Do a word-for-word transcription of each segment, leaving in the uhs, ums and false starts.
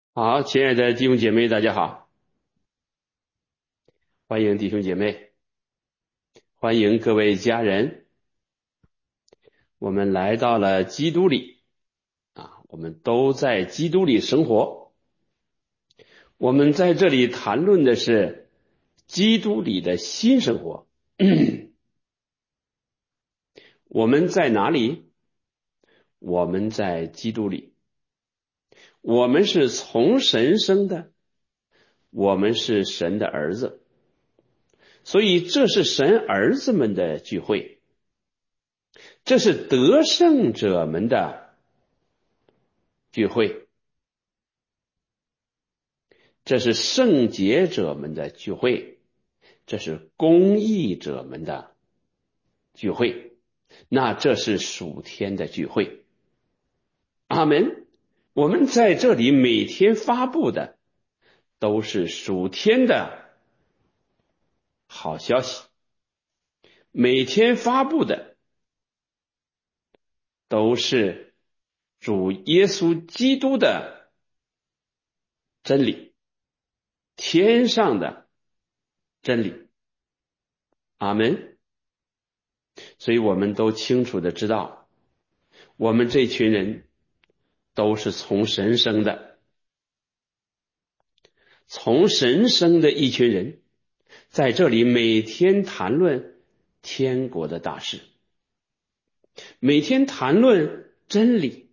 好，亲爱的弟兄姐妹，大家好，欢迎弟兄姐妹，欢迎各位家人，我们来到了基督里啊，我们都在基督里生活。我们在这里谈论的是基督里的新生活。我们在哪里？我们在基督里。我们是从神生的，我们是神的儿子，所以这是神儿子们的聚会。这是得胜者们的聚会，这是圣洁者们的聚会，这是公义者们的聚会，那这是属天的聚会。阿门。我们在这里每天发布的都是属天的好消息，每天发布的都是主耶稣基督的真理，天上的真理。阿门。所以我们都清楚的知道，我们这群人都是从神生的，从神生的一群人，在这里每天谈论天国的大事，每天谈论真理，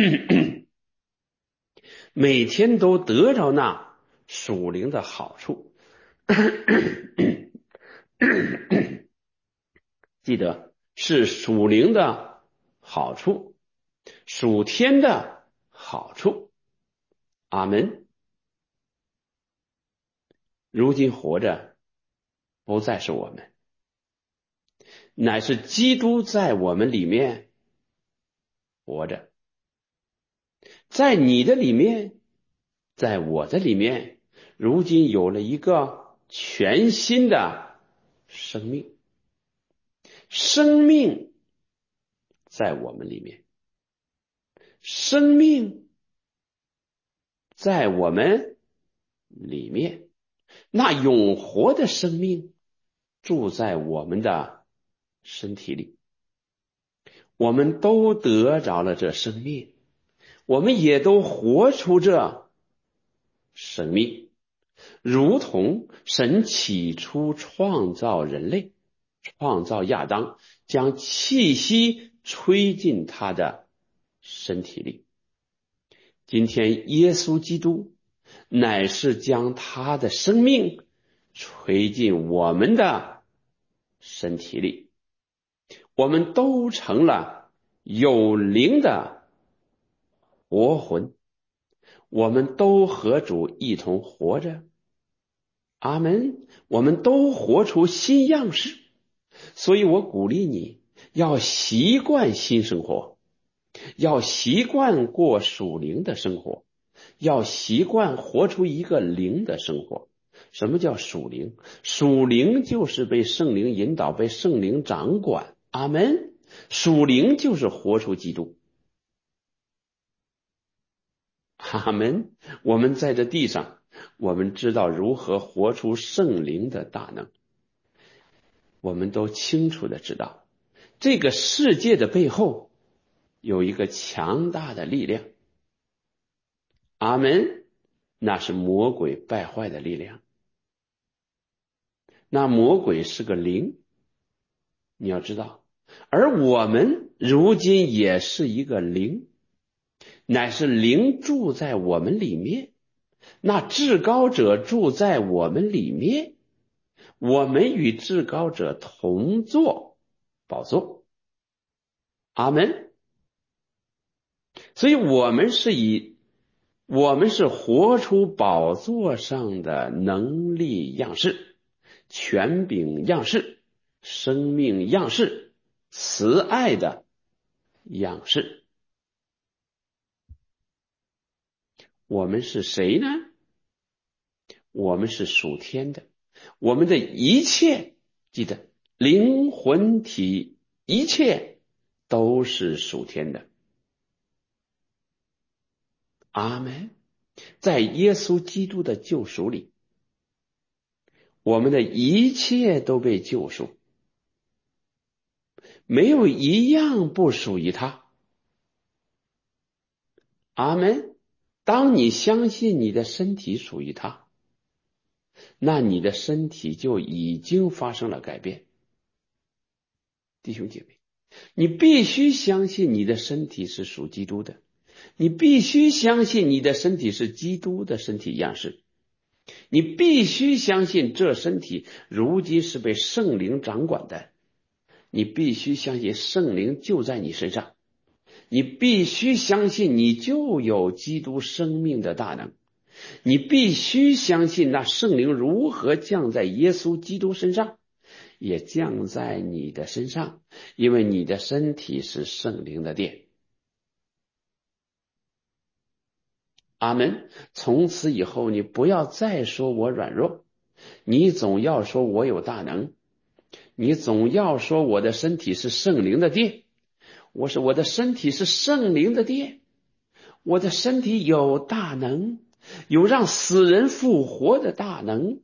每天都得着那属灵的好处。记得是属灵的好处，属天的好处。阿门。如今活着不再是我们，乃是基督在我们里面活着，在你的里面，在我的里面，如今有了一个全新的生命，生命在我们里面，生命在我们里面，那永活的生命住在我们的身体里，我们都得着了这生命，我们也都活出这生命，如同神起初创造人类，创造亚当，将气息吹进他的身体里。今天耶稣基督乃是将他的生命吹进我们的身体里，我们都成了有灵的活魂，我们都和主一同活着。阿门。我们都活出新样式，所以我鼓励你要习惯新生活，要习惯过属灵的生活，要习惯活出一个灵的生活。什么叫属灵？属灵就是被圣灵引导，被圣灵掌管。阿门。属灵就是活出基督。阿门。我们在这地上，我们知道如何活出圣灵的大能，我们都清楚的知道，这个世界的背后有一个强大的力量。阿门。那是魔鬼败坏的力量，那魔鬼是个灵，你要知道，而我们如今也是一个灵，乃是灵住在我们里面，那至高者住在我们里面，我们与至高者同坐宝座。阿门。所以我们是以我们是活出宝座上的能力样式，权柄样式，生命样式，慈爱的样式。我们是谁呢？我们是属天的，我们的一切，记得灵魂体一切都是属天的。阿门。 在耶稣基督的救赎里，我们的一切都被救赎，没有一样不属于他。阿们。当你相信你的身体属于他，那你的身体就已经发生了改变。弟兄姐妹，你必须相信你的身体是属基督的，你必须相信你的身体是基督的身体样式，你必须相信这身体如今是被圣灵掌管的，你必须相信圣灵就在你身上，你必须相信你就有基督生命的大能，你必须相信那圣灵如何降在耶稣基督身上，也降在你的身上，因为你的身体是圣灵的殿。阿们。从此以后，你不要再说我软弱，你总要说我有大能，你总要说我的身体是圣灵的殿。我说我的身体是圣灵的殿，我的身体有大能，有让死人复活的大能，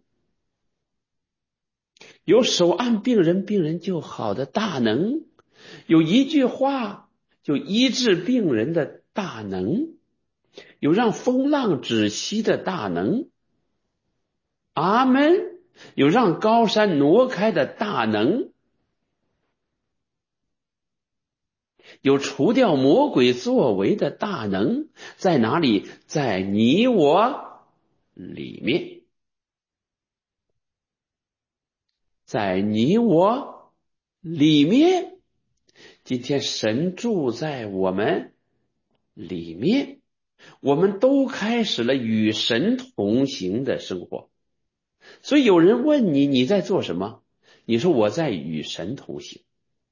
有手按病人病人就好的大能，有一句话就医治病人的大能，有让风浪止息的大能。阿们。有让高山挪开的大能，有除掉魔鬼作为的大能。在哪里？在你我里面，在你我里面。今天神住在我们里面，我们都开始了与神同行的生活。所以有人问你，你在做什么？你说我在与神同行。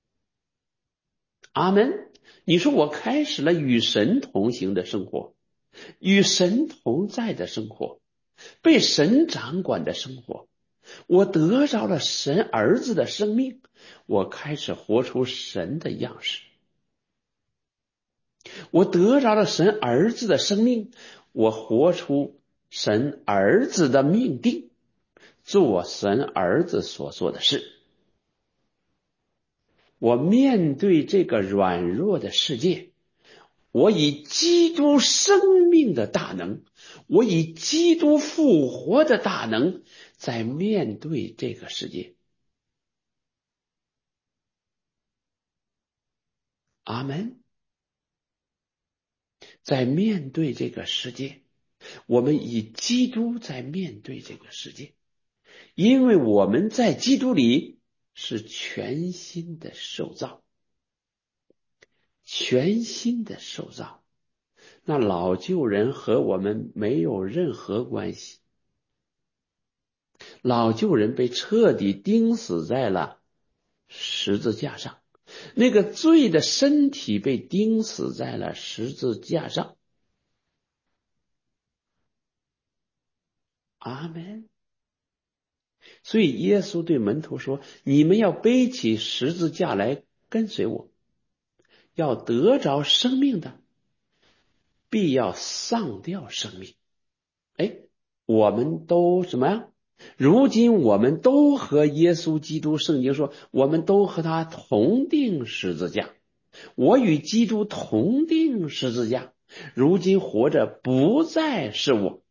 阿们。你说我开始了与神同行的生活，与神同在的生活，被神掌管的生活。我得着了神儿子的生命，我开始活出神的样式。我得着了神儿子的生命，我活出神儿子的命定，做神儿子所做的事。我面对这个软弱的世界，我以基督生命的大能，我以基督复活的大能在面对这个世界。阿们。在面对这个世界，我们以基督在面对这个世界，因为我们在基督里是全新的受造，全新的受造。那老旧人和我们没有任何关系，老旧人被彻底钉死在了十字架上，那个罪的身体被钉死在了十字架上。阿们。所以耶稣对门徒说，你们要背起十字架来跟随我，要得着生命的，必要丧掉生命。哎，我们都什么呀？如今我们都和耶稣基督，圣经说我们都和他同定十字架，我与基督同定十字架，如今活着不再是我。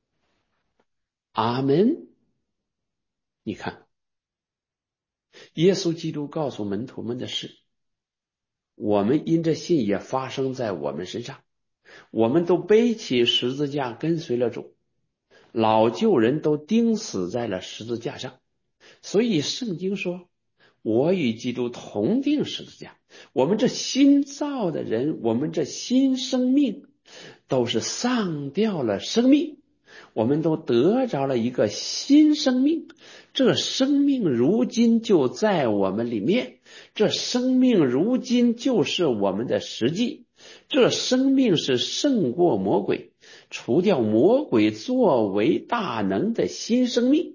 阿们。你看耶稣基督告诉门徒们的事，我们因着信也发生在我们身上，我们都背起十字架跟随了主，老旧人都钉死在了十字架上。所以圣经说，我与基督同定十字架。我们这新造的人，我们这新生命都是丧掉了生命，我们都得着了一个新生命，这生命如今就在我们里面，这生命如今就是我们的实际，这生命是胜过魔鬼，除掉魔鬼作为大能的新生命。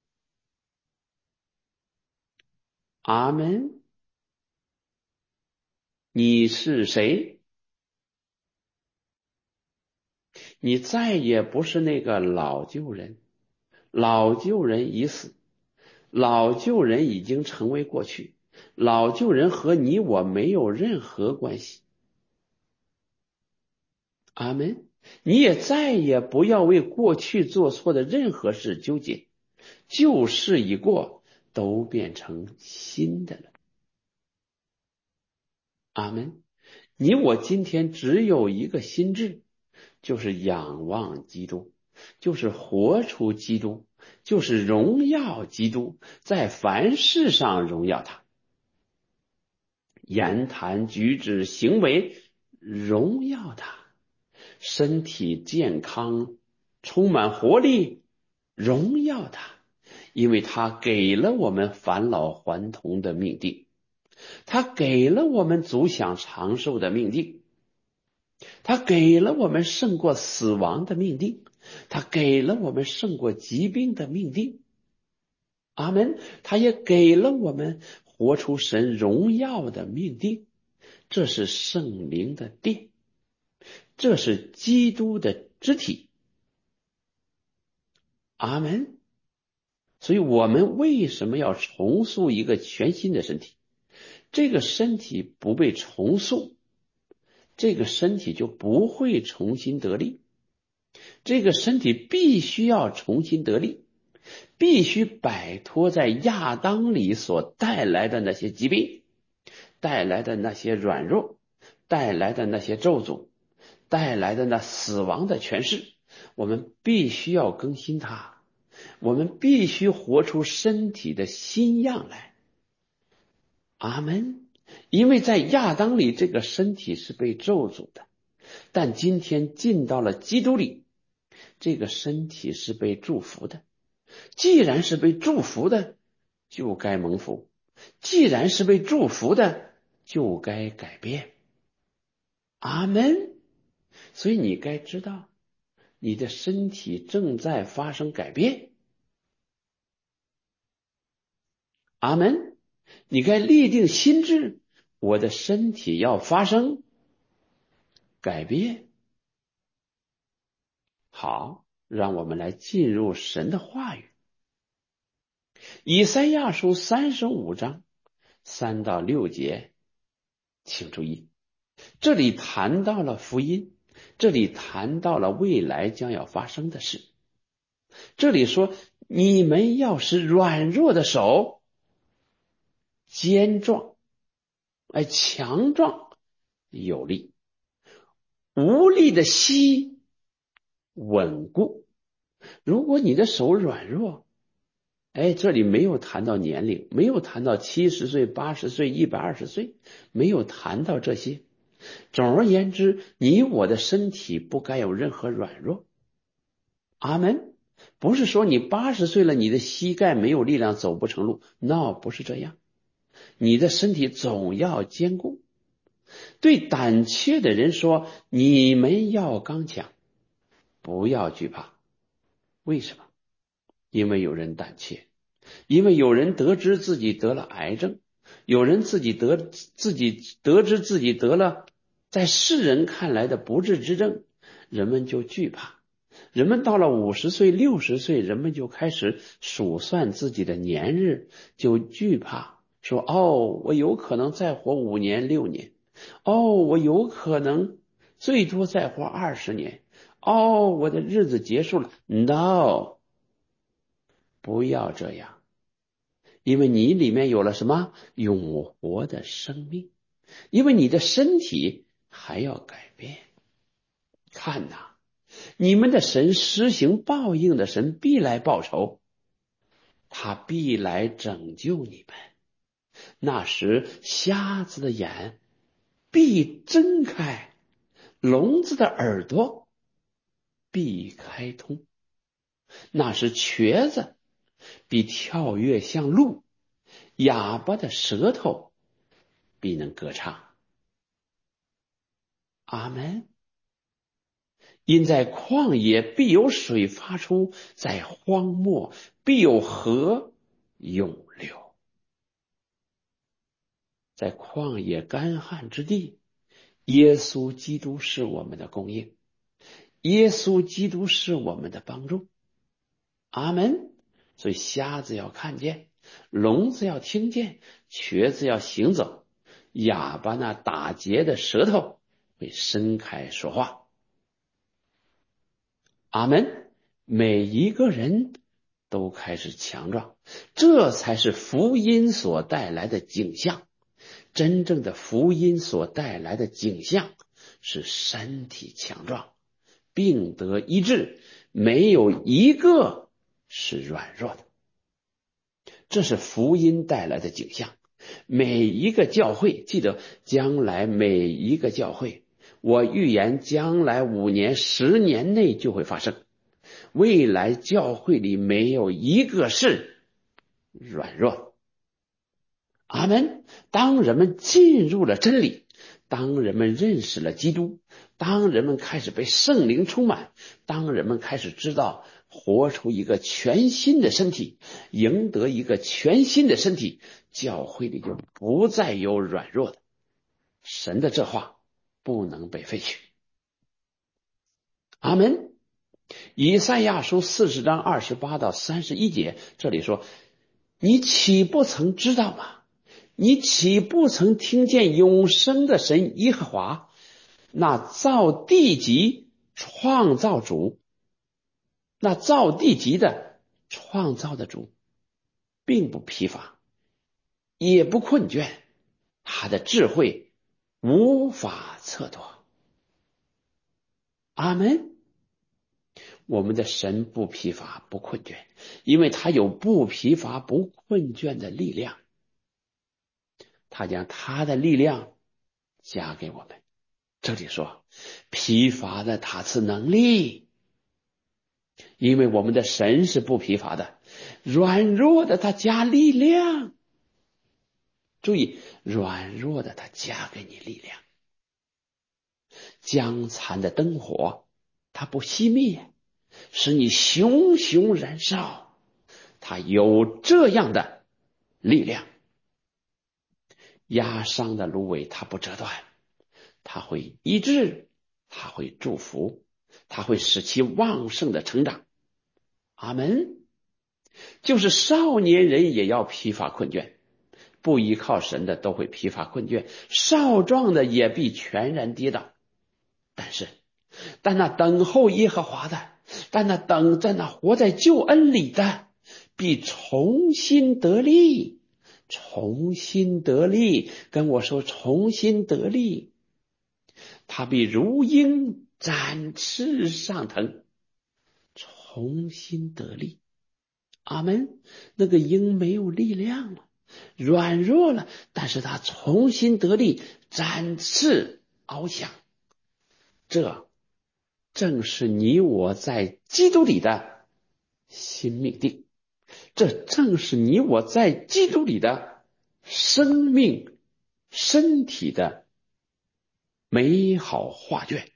阿们。你是谁？ 你再也不是那个老旧人，老旧人已死，老旧人已经成为过去，老旧人和你我没有任何关系。阿们。你也再也不要为过去做错的任何事纠结，旧事已过，都变成新的了。阿们。你我今天只有一个心志，就是仰望基督，就是活出基督，就是荣耀基督，在凡事上荣耀他，言谈举止行为荣耀他，身体健康充满活力荣耀他，因为他给了我们返老还童的命定，他给了我们足享长寿的命定，他给了我们胜过死亡的命定，他给了我们胜过疾病的命定。阿们。他也给了我们活出神荣耀的命定，这是圣灵的殿，这是基督的肢体。阿们。所以我们为什么要重塑一个全新的身体？这个身体不被重塑，这个身体就不会重新得力。这个身体必须要重新得力，必须摆脱在亚当里所带来的那些疾病，带来的那些软弱，带来的那些咒诅，带来的那死亡的权势。我们必须要更新它，我们必须活出身体的新样来。阿们。因为在亚当里这个身体是被咒诅的，但今天进到了基督里，这个身体是被祝福的。既然是被祝福的，就该蒙福；既然是被祝福的，就该改变。阿们。所以你该知道，你的身体正在发生改变。阿们。你该立定心志，我的身体要发生改变。好，让我们来进入神的话语。以赛亚书三十五章三到六节，请注意，这里谈到了福音，这里谈到了未来将要发生的事。这里说，你们要是软弱的手坚壮，哎，强壮有力，无力的膝稳固。如果你的手软弱，哎，这里没有谈到年龄，没有谈到七十岁、八十岁、一百二十岁，没有谈到这些。总而言之，你我的身体不该有任何软弱。阿们。不是说你八十岁了，你的膝盖没有力量，走不成路。No， 不是这样。你的身体总要坚固。对胆怯的人说，你们要刚强，不要惧怕。为什么？因为有人胆怯，因为有人得知自己得了癌症，有人自己得自己得知自己得了在世人看来的不治之症，人们就惧怕。人们到了五十岁、六十岁，人们就开始数算自己的年日，就惧怕，说：“哦，我有可能再活五年、六年；哦，我有可能最多再活二十年；哦，我的日子结束了。” No， 不要这样，因为你里面有了什么永活的生命，因为你的身体还要改变。看哪，你们的神施行报应的神必来报仇，他必来拯救你们。那时瞎子的眼必睁开，聋子的耳朵必开通。那时瘸子必跳跃像鹿，哑巴的舌头必能歌唱。阿们。因在旷野必有水发出，在荒漠必有河涌流。在旷野干旱之地，耶稣基督是我们的供应。 耶稣基督是我们的帮助。阿门。所以瞎子要看见，聋子要听见，瘸子要行走，哑巴那打结的舌头会伸开说话。阿门。每一个人都开始强壮，这才是福音所带来的景象。真正的福音所带来的景象是身体强壮，病得医治，没有一个是软弱的。这是福音带来的景象。每一个教会，记得将来每一个教会，我预言将来五年十年内就会发生。未来教会里没有一个是软弱。阿门。当人们进入了真理，当人们认识了基督，当人们开始被圣灵充满，当人们开始知道活出一个全新的身体，赢得一个全新的身体，教会里就不再有软弱的。神的这话不能被废去。阿门。以赛亚书四十章二十八到三十一节，这里说，你岂不曾知道吗？你岂不曾听见永生的神耶和华，那造地极创造主，那造地极的创造的主，并不疲乏，也不困倦，他的智慧无法测度。阿门。我们的神不疲乏不困倦，因为他有不疲乏不困倦的力量，他将他的力量加给我们。这里说疲乏的他赐能力，因为我们的神是不疲乏的，软弱的他加力量。注意，软弱的他加给你力量。将残的灯火他不熄灭，使你熊熊燃烧，他有这样的力量。压伤的芦苇他不折断，他会医治，他会祝福，他会使其旺盛的成长。阿门。就是少年人也要疲乏困倦，不依靠神的都会疲乏困倦，少壮的也必全然跌倒。但是但那等候耶和华的，但那等在那活在救恩里的，必重新得力，重新得力。跟我说重新得力。他必如鹰展翅上腾，重新得力。阿门。那个鹰没有力量了，软弱了，但是他重新得力，展翅翱翔。这正是你我在基督里的新命定，这正是你我在基督里的生命身体的美好画卷。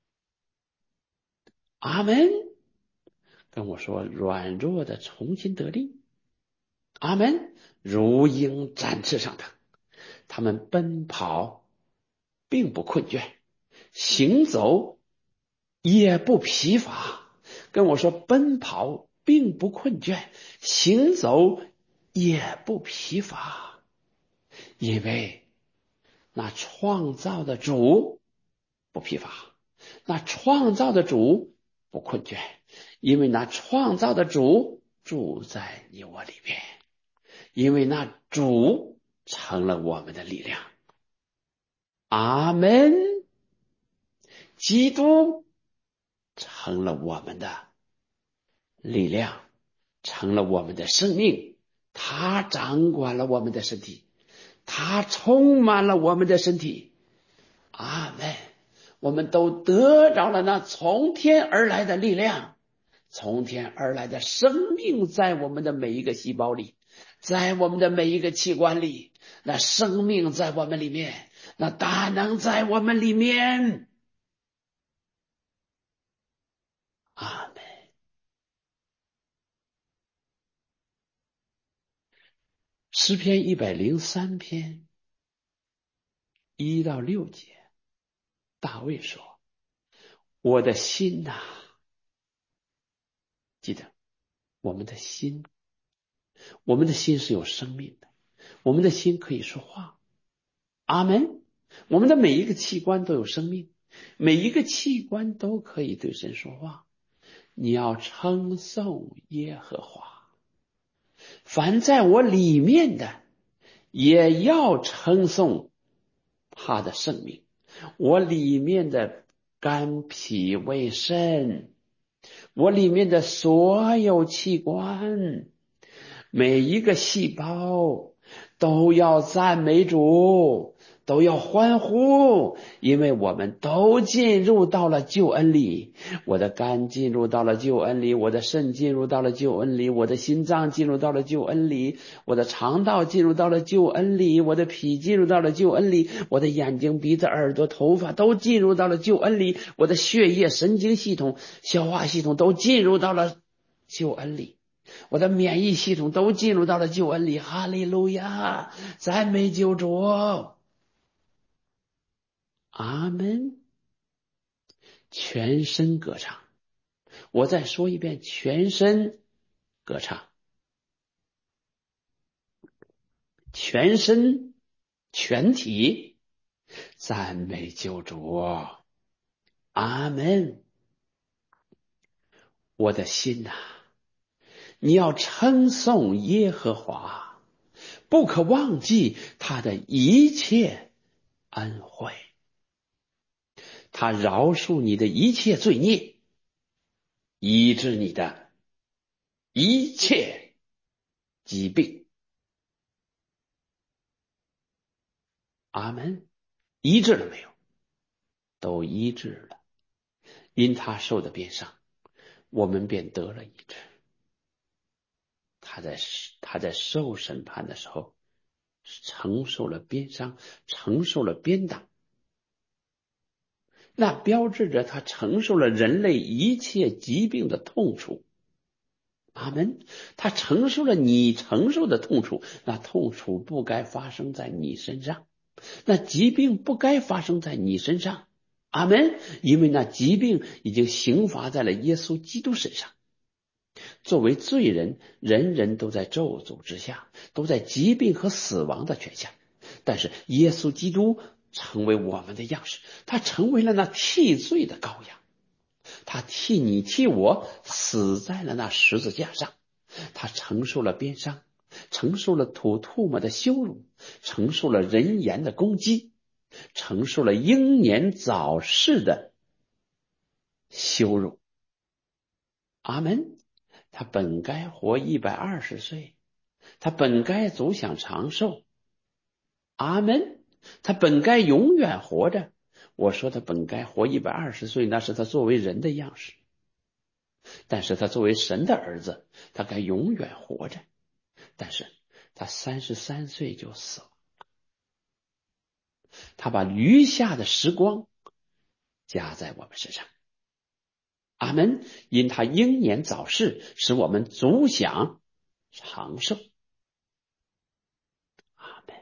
阿门。跟我说软弱的重新得力。阿门。如鹰展翅上腾，他们奔跑并不困倦，行走也不疲乏。跟我说奔跑并不困倦，行走也不疲乏，因为那创造的主不疲乏，那创造的主不困倦，因为那创造的主住在你我里面，因为那主成了我们的力量。阿门。基督成了我们的力量，成了我们的生命，他掌管了我们的身体，他充满了我们的身体。阿们。我们都得着了那从天而来的力量，从天而来的生命，在我们的每一个细胞里，在我们的每一个器官里，那生命在我们里面，那大能在我们里面。阿们。诗篇一百零三篇一到六节，大卫说， 我的心呐、记得我们的心，我们的心是有生命的，我们的心可以说话。阿门。我们的每一个器官都有生命，每一个器官都可以对神说话。你要称颂耶和华，凡在我里面的也要称颂他的圣名。我里面的肝脾胃肾，我里面的所有器官，每一个细胞都要赞美主，都要欢呼，因为我们都进入到了救恩里。我的肝进入到了救恩里，我的肾进入到了救恩里，我的心脏进入到了救恩里，我的肠道进入到了救恩里，我的脾进入到了救恩里，我的眼睛鼻子耳朵头发都进入到了救恩里，我的血液神经系统消化系统都进入到了救恩里，我的免疫系统都进入到了救恩里。哈利路亚，赞美救主，阿门。全身歌唱，我再说一遍，全身歌唱，全身全体赞美救主，阿门。我的心呐、你要称颂耶和华，不可忘记他的一切恩惠，他饶恕你的一切罪孽，医治你的一切疾病。阿门。医治了没有？都医治了。因他受的鞭伤，我们便得了医治。他在他在受审判的时候承受了鞭伤，承受了鞭打，那标志着他承受了人类一切疾病的痛楚。阿门。他承受了你承受的痛楚，那痛楚不该发生在你身上，那疾病不该发生在你身上。阿门。因为那疾病已经刑罚在了耶稣基督身上。作为罪人，人人都在咒诅之下，都在疾病和死亡的权下。但是耶稣基督成为我们的样式，他成为了那替罪的羔羊，他替你替我死在了那十字架上，他承受了鞭伤，承受了吐唾沫的羞辱，承受了人言的攻击，承受了英年早逝的羞辱。阿门。他本该活一百二十岁，他本该足享长寿。阿门。他本该永远活着。我说他本该活一百二十岁，那是他作为人的样式，但是他作为神的儿子，他该永远活着。但是他三十三岁就死了，他把余下的时光加在我们身上。阿门。因他英年早逝，使我们足享长寿。阿门。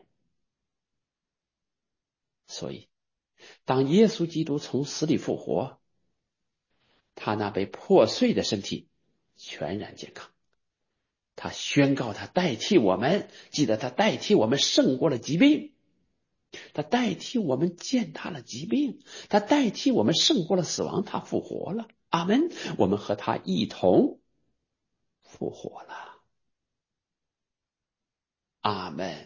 所以当耶稣基督从死里复活，他那被破碎的身体全然健康，他宣告他代替我们，记得他代替我们胜过了疾病，他代替我们践踏了疾病，他代替我们胜过了死亡，他复活了。阿门。我们和他一同复活了。阿门。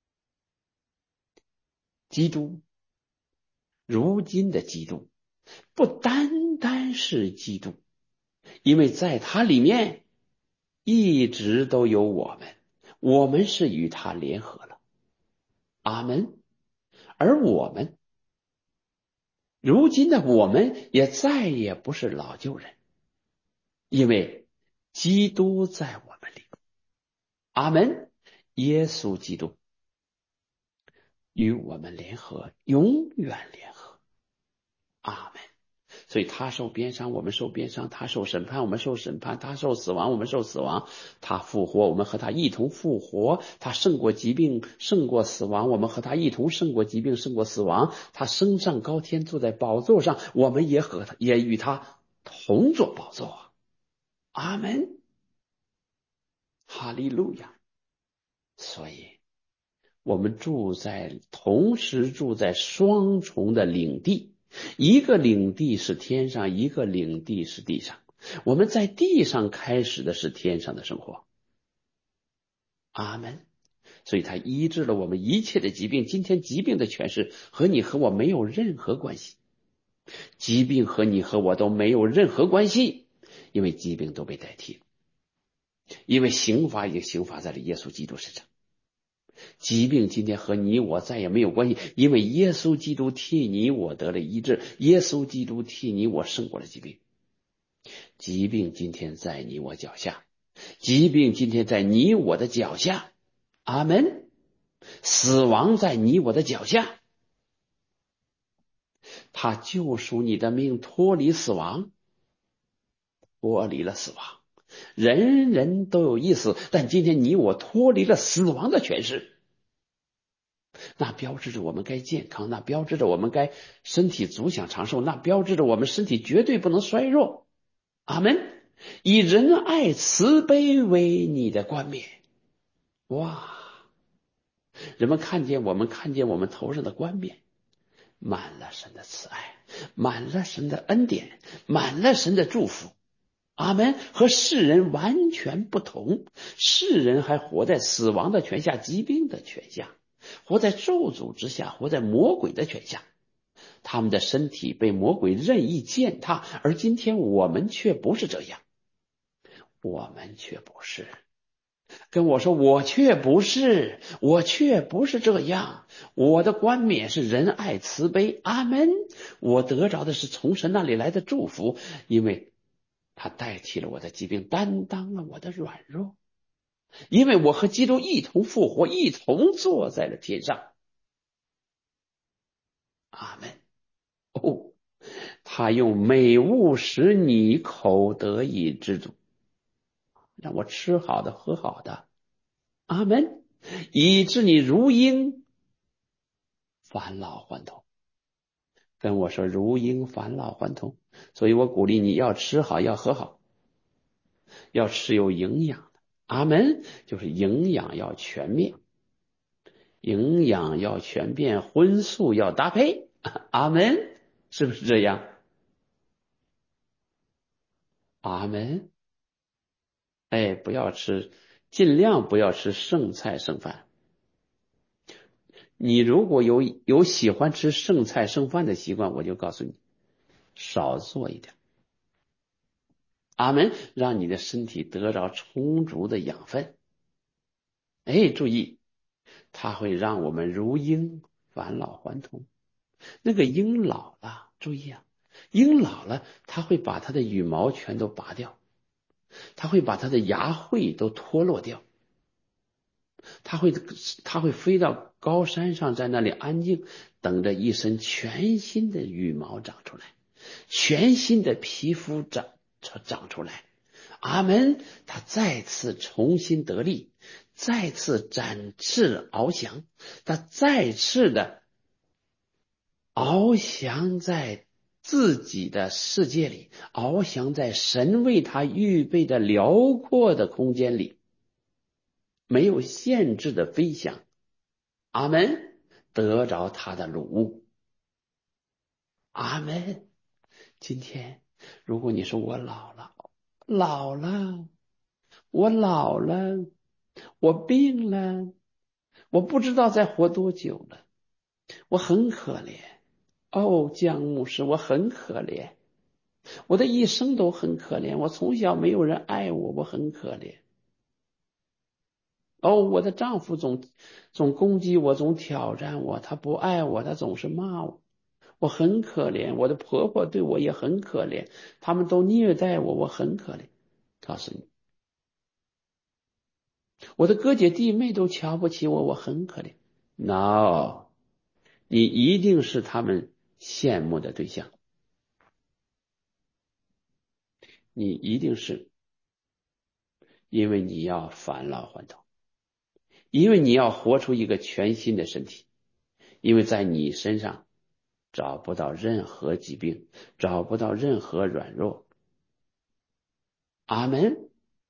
基督，如今的基督不单单是基督，因为在他里面一直都有我们，我们是与他联合了。阿门。而我们如今的我们也再也不是老旧人，因为基督在我们里。阿门。耶稣基督与我们联合，永远联合。阿门。 所以他受鞭伤，我们受鞭伤；他受审判，我们受审判；他受死亡，我们受死亡；他复活，我们和他一同复活；他胜过疾病，胜过死亡，我们和他一同胜过疾病，胜过死亡；他升上高天，坐在宝座上，我们也和他，也与他同坐宝座。阿门，哈利路亚。所以我们住在同时住在双重的领地，一个领地是天上，一个领地是地上。我们在地上开始的是天上的生活。阿门。所以他医治了我们一切的疾病。今天疾病的权势和你和我没有任何关系，疾病和你和我都没有任何关系，因为疾病都被代替了，因为刑罚已经刑罚在了耶稣基督身上。疾病今天和你我再也没有关系，因为耶稣基督替你我得了医治，耶稣基督替你我胜过了疾病。疾病今天在你我脚下，疾病今天在你我的脚下。阿门。死亡在你我的脚下，他救赎你的命，脱离死亡，脱离了死亡。人人都有一死，但今天你我脱离了死亡的权势，那标志着我们该健康，那标志着我们该身体足享长寿，那标志着我们身体绝对不能衰弱。阿门。以仁爱慈悲为你的冠冕。哇，人们看见我们，看见我们头上的冠冕，满了神的慈爱，满了神的恩典，满了神的祝福。阿门。和世人完全不同，世人还活在死亡的权下，疾病的权下，活在咒诅之下，活在魔鬼的权下。他们的身体被魔鬼任意践踏，而今天我们却不是这样，我们却不是。跟我说，我却不是，我却不是这样。我的冠冕是仁爱慈悲。阿门。我得着的是从神那里来的祝福，因为他代替了我的疾病，担当了我的软弱，因为我和基督一同复活，一同坐在了天上。阿门。哦，他用美物使你口得以知足，让我吃好的喝好的。阿门。以致你如鹰返老还童。跟我说如鹰返老还童。所以我鼓励你要吃好，要喝好，要吃有营养的。阿门。就是营养要全面，营养要全面，荤素要搭配。阿门。是不是这样？阿门。哎，不要吃，尽量不要吃剩菜剩饭。你如果有有喜欢吃剩菜剩饭的习惯，我就告诉你，少做一点。阿门。让你的身体得着充足的养分。哎，注意，它会让我们如鹰返老还童。那个鹰老了，注意啊，鹰老了，它会把它的羽毛全都拔掉，它会把它的牙喙都脱落掉，它会它会飞到高山上，在那里安静，等着一身全新的羽毛长出来，全新的皮肤长长出来。阿门。他再次重新得力，再次展翅翱翔，他再次的翱翔在自己的世界里，翱翔在神为他预备的辽阔的空间里，没有限制的飞翔。阿门。得着他的乳物。阿门。今天如果你说我老了，老了，我老了，我病了，我不知道再活多久了，我很可怜。哦，江牧师，我很可怜，我的一生都很可怜，我从小没有人爱我，我很可怜。哦，我的丈夫总总攻击我，总挑战我，他不爱我，他总是骂我，我很可怜。我的婆婆对我也很可怜，他们都虐待我，我很可怜。告诉你，我的哥姐弟妹都瞧不起我，我很可怜。No， 你一定是他们羡慕的对象。 你一定是因为你要返老还童，因为你要活出一个全新的身体，因为在你身上找不到任何疾病，找不到任何软弱。阿门。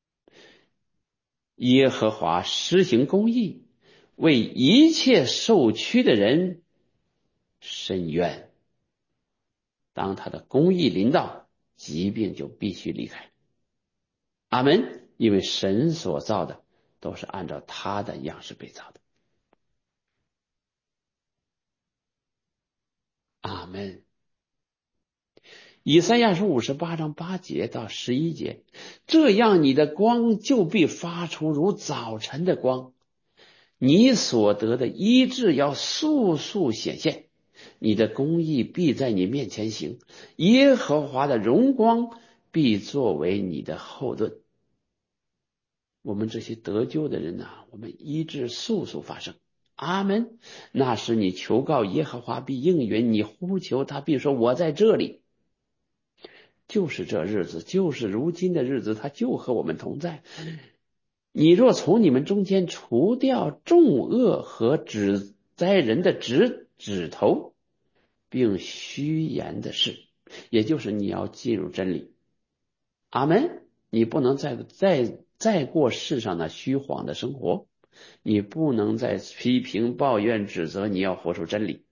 耶和华施行公义，为一切受屈的人伸冤。当他的公义临到，疾病就必须离开。阿门。因为神所造的都是按照他的样式被造的。阿门。以赛亚书五十八章八节到十一节，这样你的光就必发出如早晨的光，你所得的医治要速速显现，你的公义必在你面前行，耶和华的荣光必作为你的后盾。我们这些得救的人啊，我们医治速速发生。阿门。那时你求告耶和华必应允，你呼求他必说我在这里。就是这日子，就是如今的日子，他就和我们同在。你若从你们中间除掉众恶和指摘人的指指头，并虚言的事，也就是你要进入真理。阿门。你不能再再再过世上的虚晃的生活，你不能再批评抱怨指责，你要活出真理。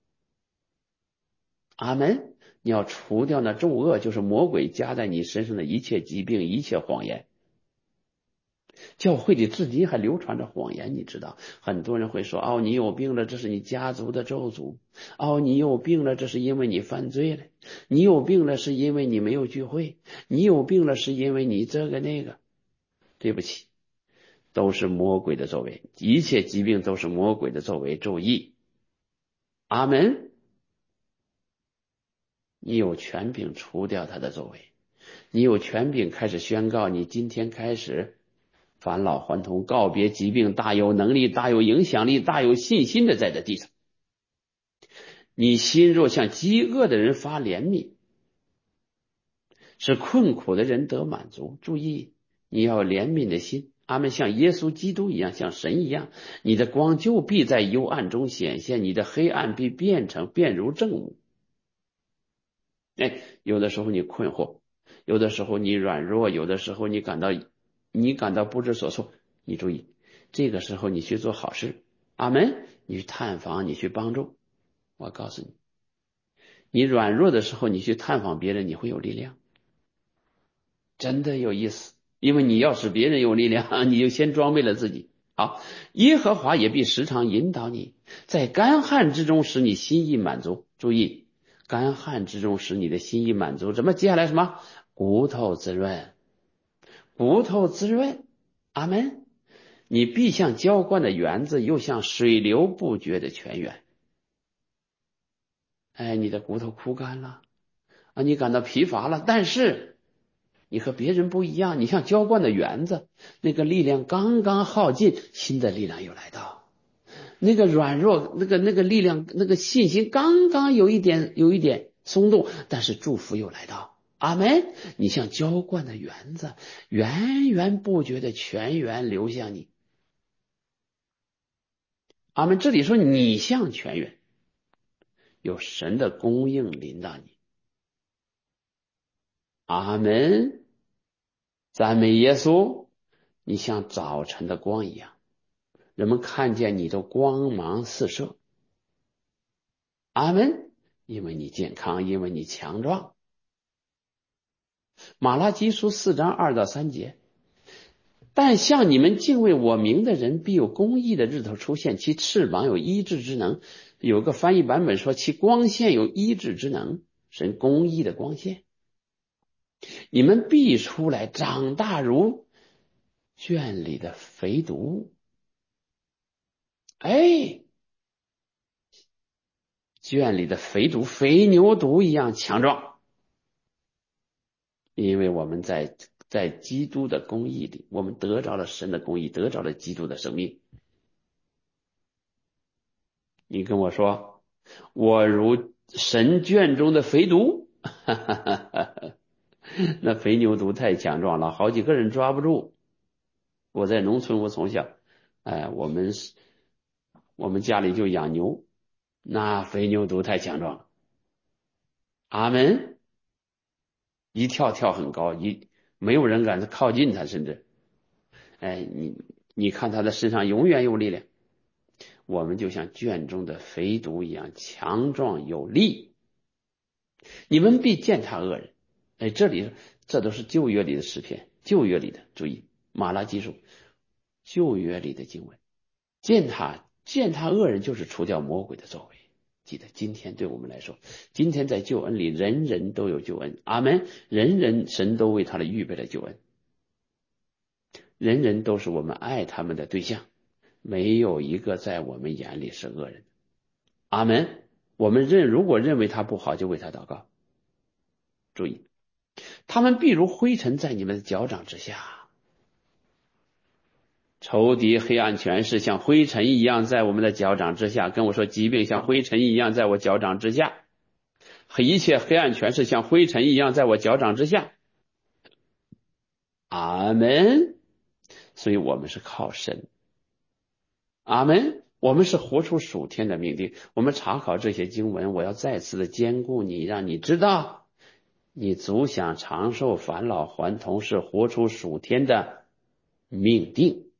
阿门。你要除掉那众恶，就是魔鬼加在你身上的一切疾病，一切谎言。教会里至今还流传着谎言，你知道，很多人会说，哦，你有病了，这是你家族的咒诅。哦，你有病了，这是因为你犯罪了。你有病了，是因为你没有聚会。你有病了，是因为你这个那个。对不起，都是魔鬼的作为，一切疾病都是魔鬼的作为。注意，阿门。你有权柄除掉他的作为，你有权柄开始宣告，你今天开始返老还童，告别疾病，大有能力，大有影响力，大有信心的在这地上。你心若向饥饿的人发怜悯，使困苦的人得满足。注意，你要有怜悯的心。阿们，像耶稣基督一样，像神一样，你的光就必在幽暗中显现，你的黑暗必变成变如正午。哎，有的时候你困惑，有的时候你软弱，有的时候你感到你感到不知所措，你注意，这个时候你去做好事。阿门。你去探访，你去帮助。我告诉你，你软弱的时候，你去探访别人，你会有力量，真的有意思。因为你要使别人有力量，你就先装备了自己。好，耶和华也必时常引导你，在干旱之中使你心意满足。注意，干旱之中使你的心意满足。怎么？接下来什么？骨头滋润，骨头滋润。阿门。你必像浇灌的园子，又像水流不绝的泉源。哎，你的骨头枯干了啊，你感到疲乏了，但是你和别人不一样，你像浇灌的园子，那个力量刚刚耗尽，新的力量又来到。那个软弱，那个那个力量，那个信心刚刚有一点有一点松动，但是祝福又来到。阿门。你像浇灌的园子，源源不绝的泉源流向你。阿门。这里说你像泉源，有神的供应临到你。阿门。赞美耶稣。你像早晨的光一样，人们看见你的光芒四射。阿门。因为你健康，因为你强壮。马拉基书四章二到三节，但像你们敬畏我名的人，必有公义的日头出现，其翅膀有医治之能。有个翻译版本说，其光线有医治之能，神公义的光线。你们必出来长大如圈里的肥犊。哎，圈里的肥犊，肥牛犊一样强壮。因为我们在在基督的公义里，我们得着了神的公义，得着了基督的生命。你跟我说，我如神圈中的肥犊， 那肥牛犊太强壮了，好几个人抓不住。我在农村，我从小，哎，我们是我们家里就养牛，那肥牛犊太强壮了。阿门。一跳跳很高，一没有人敢靠近它，甚至，哎，你你看它的身上永远有力量。我们就像圈中的肥犊一样强壮有力。你们必践踏恶人。哎，这里这都是旧约里的诗篇，旧约里的，注意马拉基书，旧约里的经文。践踏践踏恶人就是除掉魔鬼的作为。记得今天对我们来说，今天在救恩里人人都有救恩，阿门。人人神都为他的预备了救恩，人人都是我们爱他们的对象，没有一个在我们眼里是恶人，阿门。我们认如果认为他不好，就为他祷告。注意，他们必如灰尘在你们的脚掌之下，仇敌黑暗权势像灰尘一样在我们的脚掌之下。跟我说，疾病像灰尘一样在我脚掌之下，一切黑暗权势像灰尘一样在我脚掌之下，阿门。所以我们是靠神，阿门。我们是活出属天的命定。我们查考这些经文，我要再次的兼顾你，让你知道你足享长寿返老还童是活出属天的命定，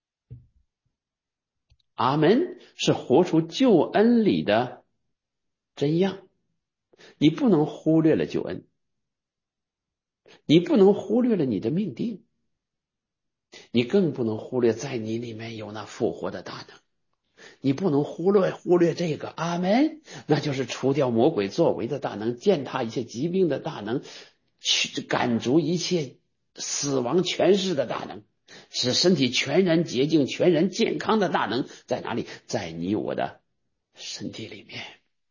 阿门。是活出救恩里的真样。你不能忽略了救恩，你不能忽略了你的命定，你更不能忽略在你里面有那复活的大能。你不能忽略忽略这个，阿门。那就是除掉魔鬼作为的大能，践踏一切疾病的大能，去赶逐一切死亡权势的大能，使身体全然洁净全然健康的大能在哪里？在你我的身体里面，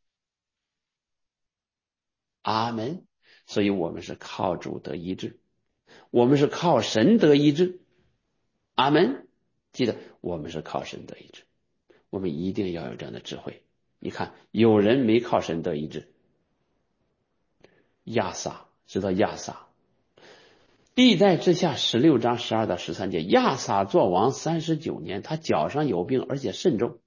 阿门。所以我们是靠主得医治，我们是靠神得医治，阿门。记得我们是靠神得医治，我们一定要有这样的智慧。你看，有人没靠神得医治，亚撒，知道亚撒，历代志下十六章十二到十三节，亚撒做王三十九年，他脚上有病，而且甚重，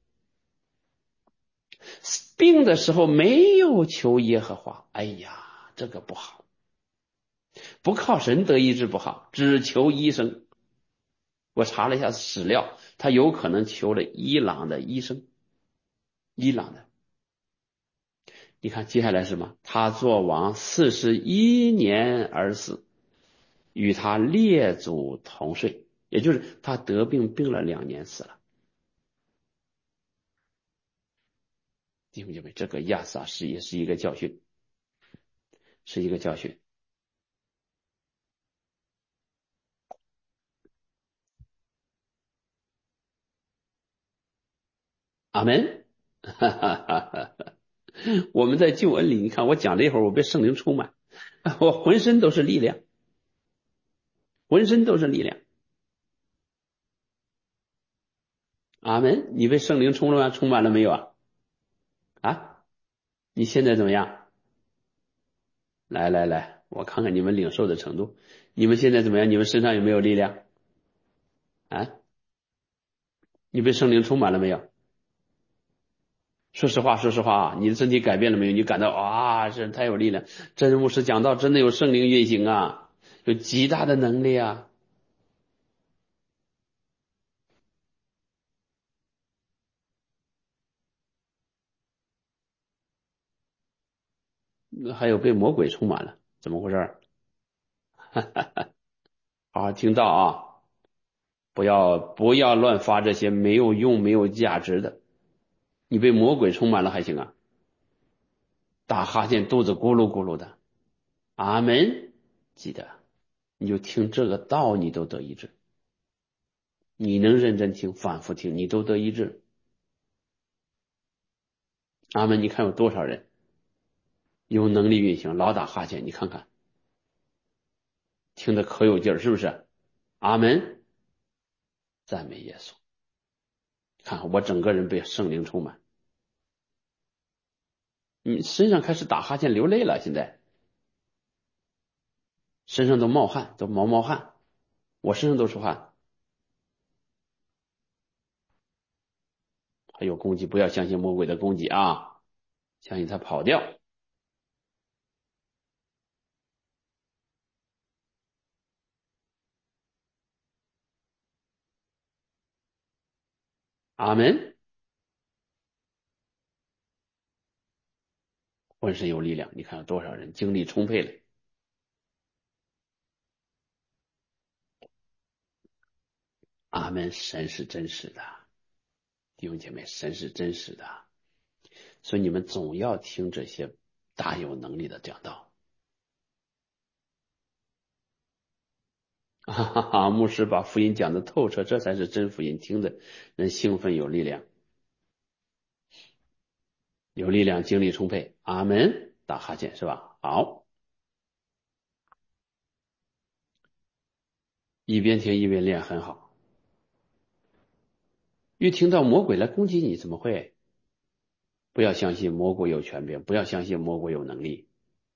病的时候没有求耶和华。哎呀，这个不好，不靠神得医治不好，只求医生。我查了一下史料，他有可能求了伊朗的医生，伊朗的。你看接下来是什么？他做王四十一年而死，与他列祖同睡，也就是他得病病了两年死了。弟兄姐妹，这个亚撒是也是一个教训，是一个教训。阿门。哈哈哈哈，我们在救恩里，你看我讲这一会儿，我被圣灵充满，我浑身都是力量，浑身都是力量。阿门。你被圣灵充了吗？充满了没有啊？啊，你现在怎么样？来来来，我看看你们领受的程度。你们现在怎么样？你们身上有没有力量？啊，你被圣灵充满了没有？说实话，说实话啊，你的身体改变了没有？你感到啊，这太有力量。真牧师讲到，真的有圣灵运行啊，有极大的能力啊。还有被魔鬼充满了，怎么回事？好好听到啊，不要不要乱发这些没有用、没有价值的。你被魔鬼充满了还行啊，打哈欠，肚子咕噜咕噜的。阿门。记得，你就听这个道，你都得医治。你能认真听，反复听，你都得医治。阿门。你看有多少人有能力运行，老打哈欠，你看看，听得可有劲儿，是不是？阿门。赞美耶稣。看看我整个人被圣灵充满，你身上开始打哈欠流泪了，现在身上都冒汗，都毛毛汗，我身上都出汗。还有攻击，不要相信魔鬼的攻击啊，相信他跑掉。阿门。浑身有力量，你看有多少人精力充沛了。阿门。神是真实的，弟兄姐妹，神是真实的，所以你们总要听这些大有能力的讲道。哈哈哈，牧师把福音讲得透彻，这才是真福音，听的人兴奋有力量，有力量，精力充沛。阿门。打哈欠是吧？好，一边听一边练很好。一听到魔鬼来攻击你，怎么会？不要相信魔鬼有权柄，不要相信魔鬼有能力。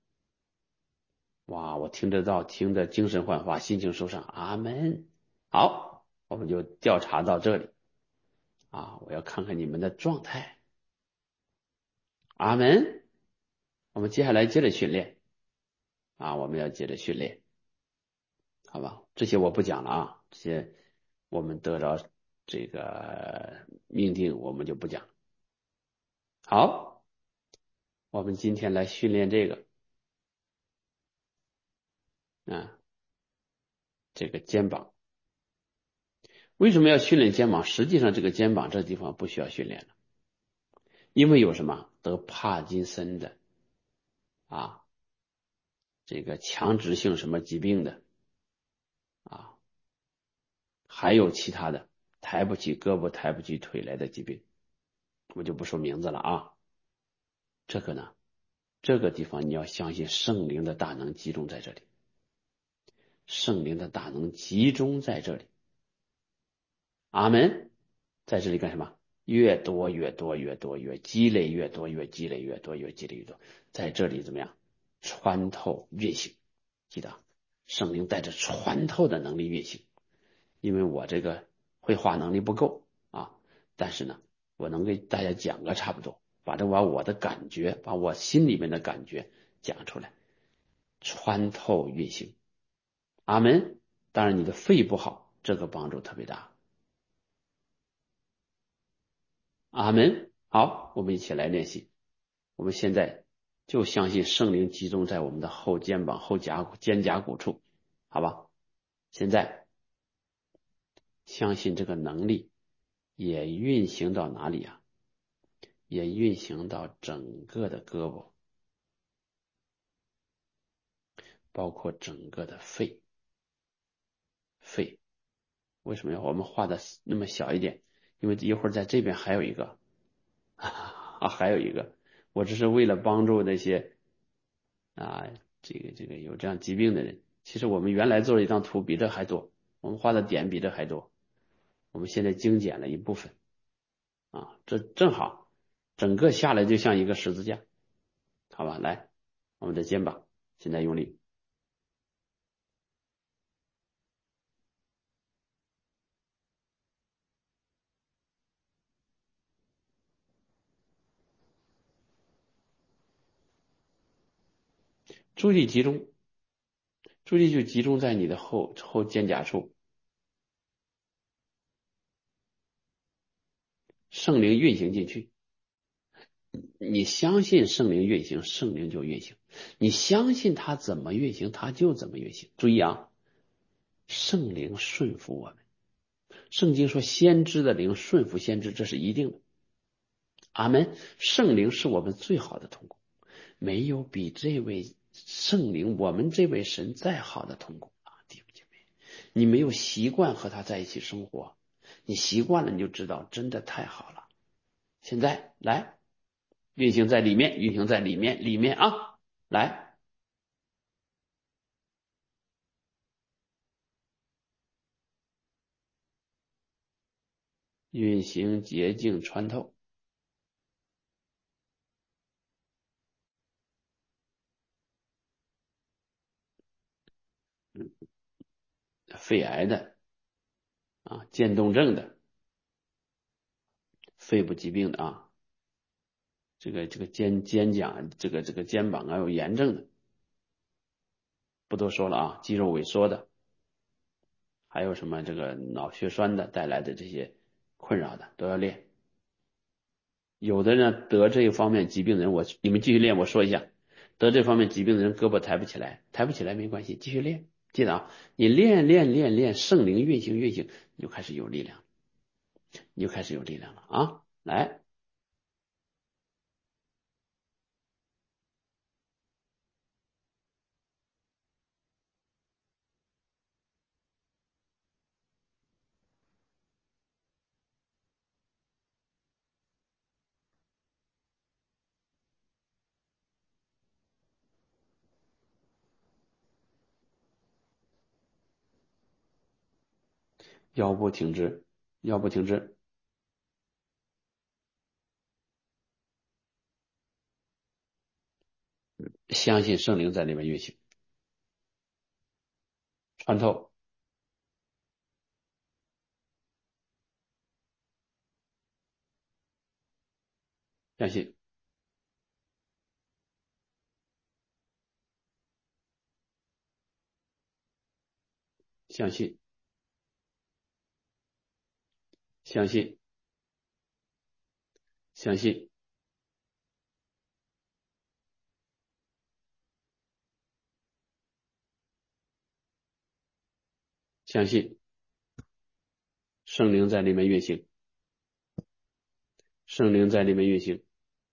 哇，我听得到，听得精神焕发，心情舒畅。阿门。好，我们就调查到这里啊，我要看看你们的状态。阿门。我们接下来接着训练啊，我们要接着训练，好吧？这些我不讲了啊，这些我们得着这个命定，我们就不讲。好，我们今天来训练这个啊，这个肩膀。为什么要训练肩膀？实际上，这个肩膀这地方不需要训练了，因为有什么得帕金森的啊，这个强直性什么疾病的啊，还有其他的抬不起胳膊、抬不起腿来的疾病，我就不说名字了啊。这个呢，这个地方你要相信圣灵的大能集中在这里，圣灵的大能集中在这里。阿门。在这里干什么？越多越多越多越积累越多越积累越多越积累越多，在这里怎么样？穿透运行。记得圣灵带着穿透的能力运行。因为我这个绘画能力不够啊，但是呢，我能给大家讲个差不多，把这把我的感觉，把我心里面的感觉讲出来，穿透运行。阿门。当然你的肺不好，这个帮助特别大。阿门。好，我们一起来练习。我们现在就相信圣灵集中在我们的后肩膀、后胛骨、肩胛骨处，好吧？现在相信这个能力也运行到哪里啊？也运行到整个的胳膊，包括整个的肺。肺为什么要我们画的那么小一点？因为一会儿在这边还有一个啊，还有一个，我这是为了帮助那些啊，这个这个有这样疾病的人。其实我们原来做了一张图比这还多，我们画的点比这还多，我们现在精简了一部分啊，这正好整个下来就像一个十字架，好吧？来，我们的肩膀现在用力。注意力集中，注意力就集中在你的后后肩胛处，圣灵运行进去。你相信圣灵运行，圣灵就运行；你相信它怎么运行，它就怎么运行。注意啊，圣灵顺服我们。圣经说，先知的灵顺服先知，这是一定的。阿门。圣灵是我们最好的同工，没有比这位圣灵，我们这位神再好的同工啊，弟兄姐妹。你没有习惯和他在一起生活，你习惯了你就知道，真的太好了。现在来运行在里面，运行在里面，里面啊，来运行洁净穿透。 肺癌的啊，渐冻症的，肺部疾病的啊，这个这个肩肩胛这个这个肩膀啊有炎症的，不多说了啊，肌肉萎缩的，还有什么这个脑血栓的带来的这些困扰的都要练。有的人得这一方面疾病的人，我你们继续练，我说一下，得这方面疾病的人胳膊抬不起来，抬不起来没关系，继续练。记得啊，你练练练练，圣灵运行运行，你就开始有力量，你就开始有力量了啊！来，腰部挺直，腰部挺直，相信圣灵在里面运行，穿透，相信，相信，相信，相信，相信，圣灵在里面运行，圣灵在里面运行，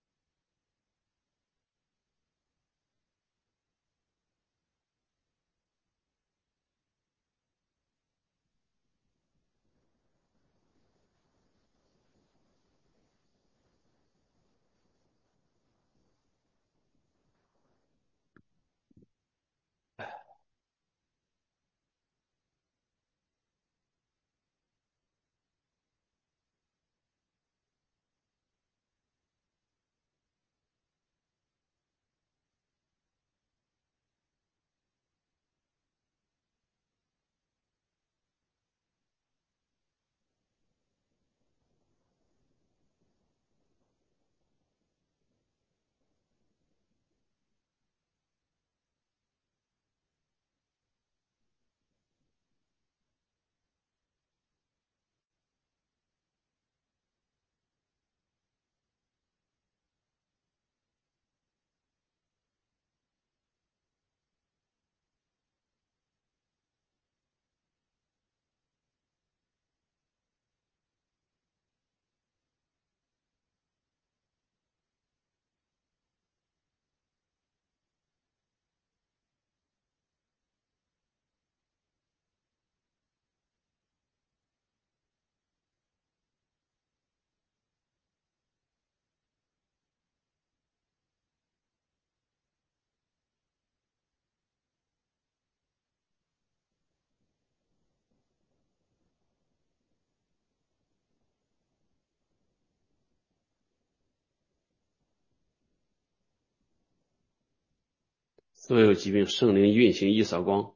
所有疾病圣灵运行一扫光，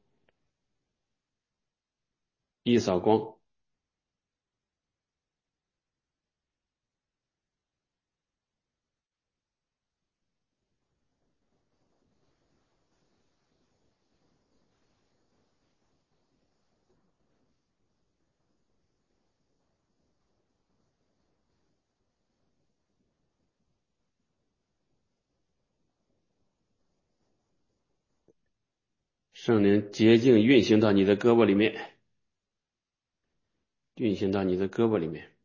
一扫光，圣灵洁净运行到你的胳膊里面，运行到你的胳膊里面。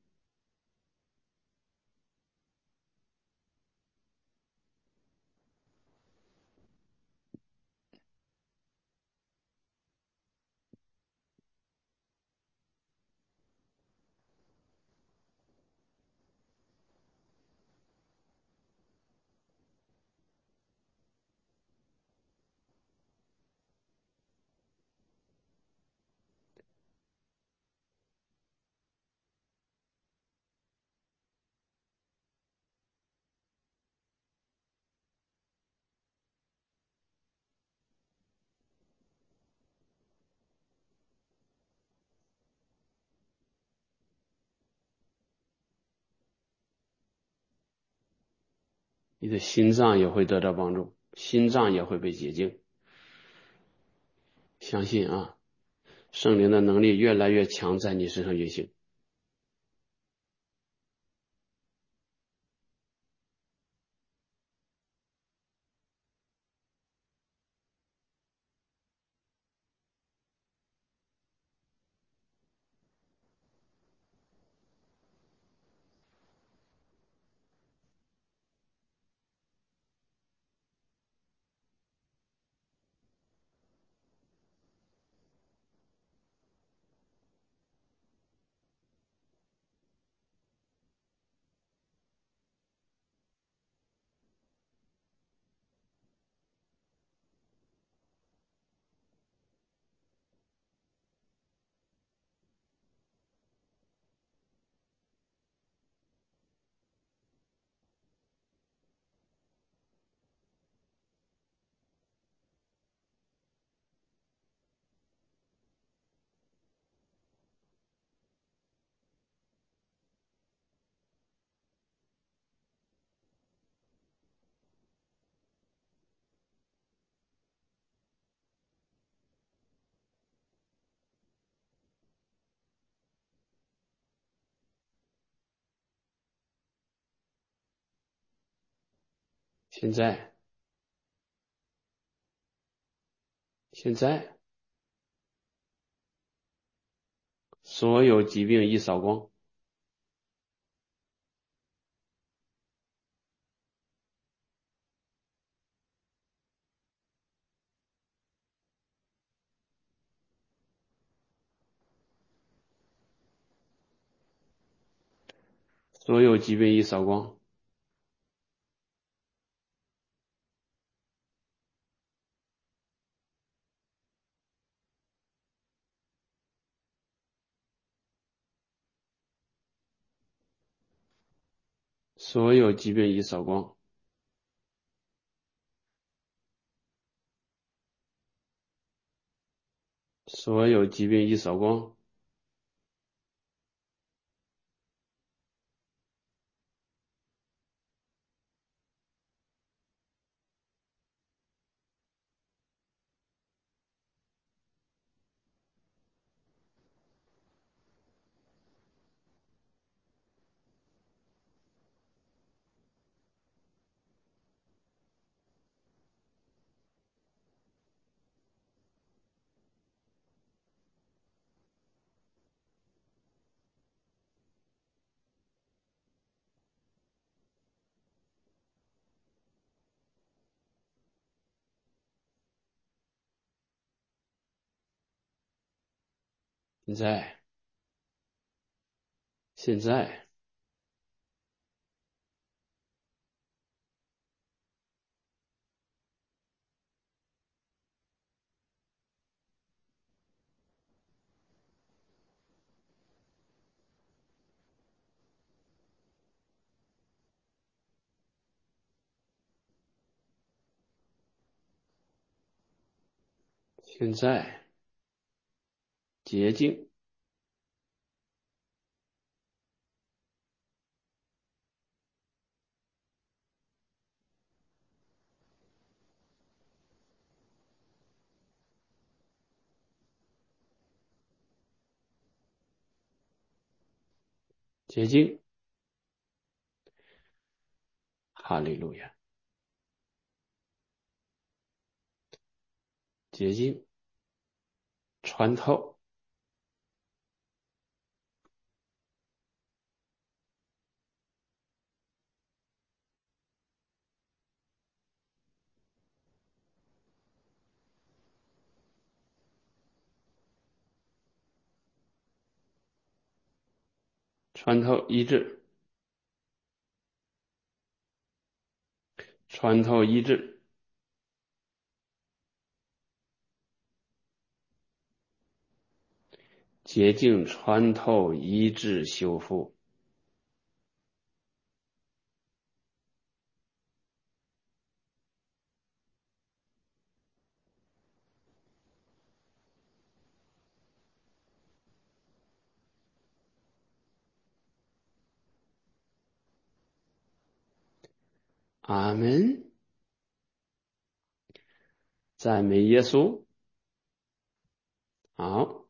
你的心脏也会得到帮助，心脏也会被洁净。相信啊，圣灵的能力越来越强，在你身上运行。现在，现在，所有疾病一扫光，所有疾病一扫光，所有疾病一扫光，所有疾病一扫光。现在，现在，现在，洁净，洁净。哈利路亚，洁净，穿透，穿透医治，穿透医治，洁净，穿透医治修复。 阿门。赞美耶稣。好，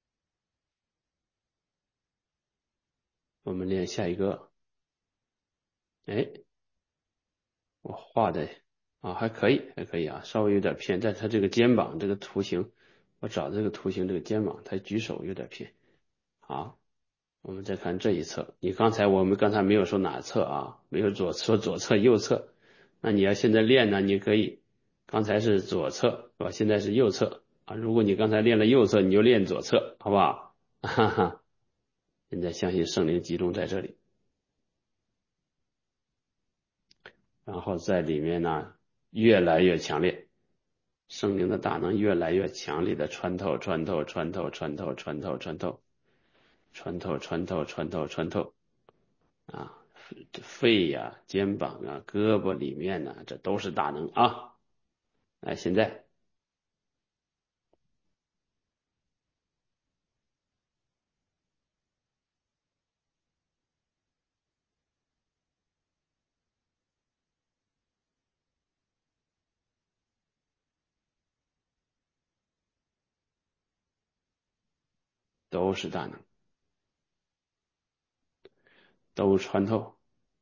我们练下一个。哎，我画的啊还可以，还可以啊，稍微有点偏，但是他这个肩膀这个图形，我找的这个图形这个肩膀，他举手有点偏。好，我们再看这一侧，你刚才我们刚才没有说哪侧啊，没有左说左侧右侧，那你要现在练呢，你可以，刚才是左侧是吧？现在是右侧啊，如果你刚才练了右侧，你就练左侧，好不好？哈哈，现在相信圣灵集中在这里。然后在里面呢越来越强烈，圣灵的大能越来越强烈的穿透、穿透、穿透、穿透、穿透、穿透、穿透、穿透、穿透、穿透啊，肺呀、肩膀啊、胳膊里面呢，这都是大能啊！哎，现在都是大能，都穿透，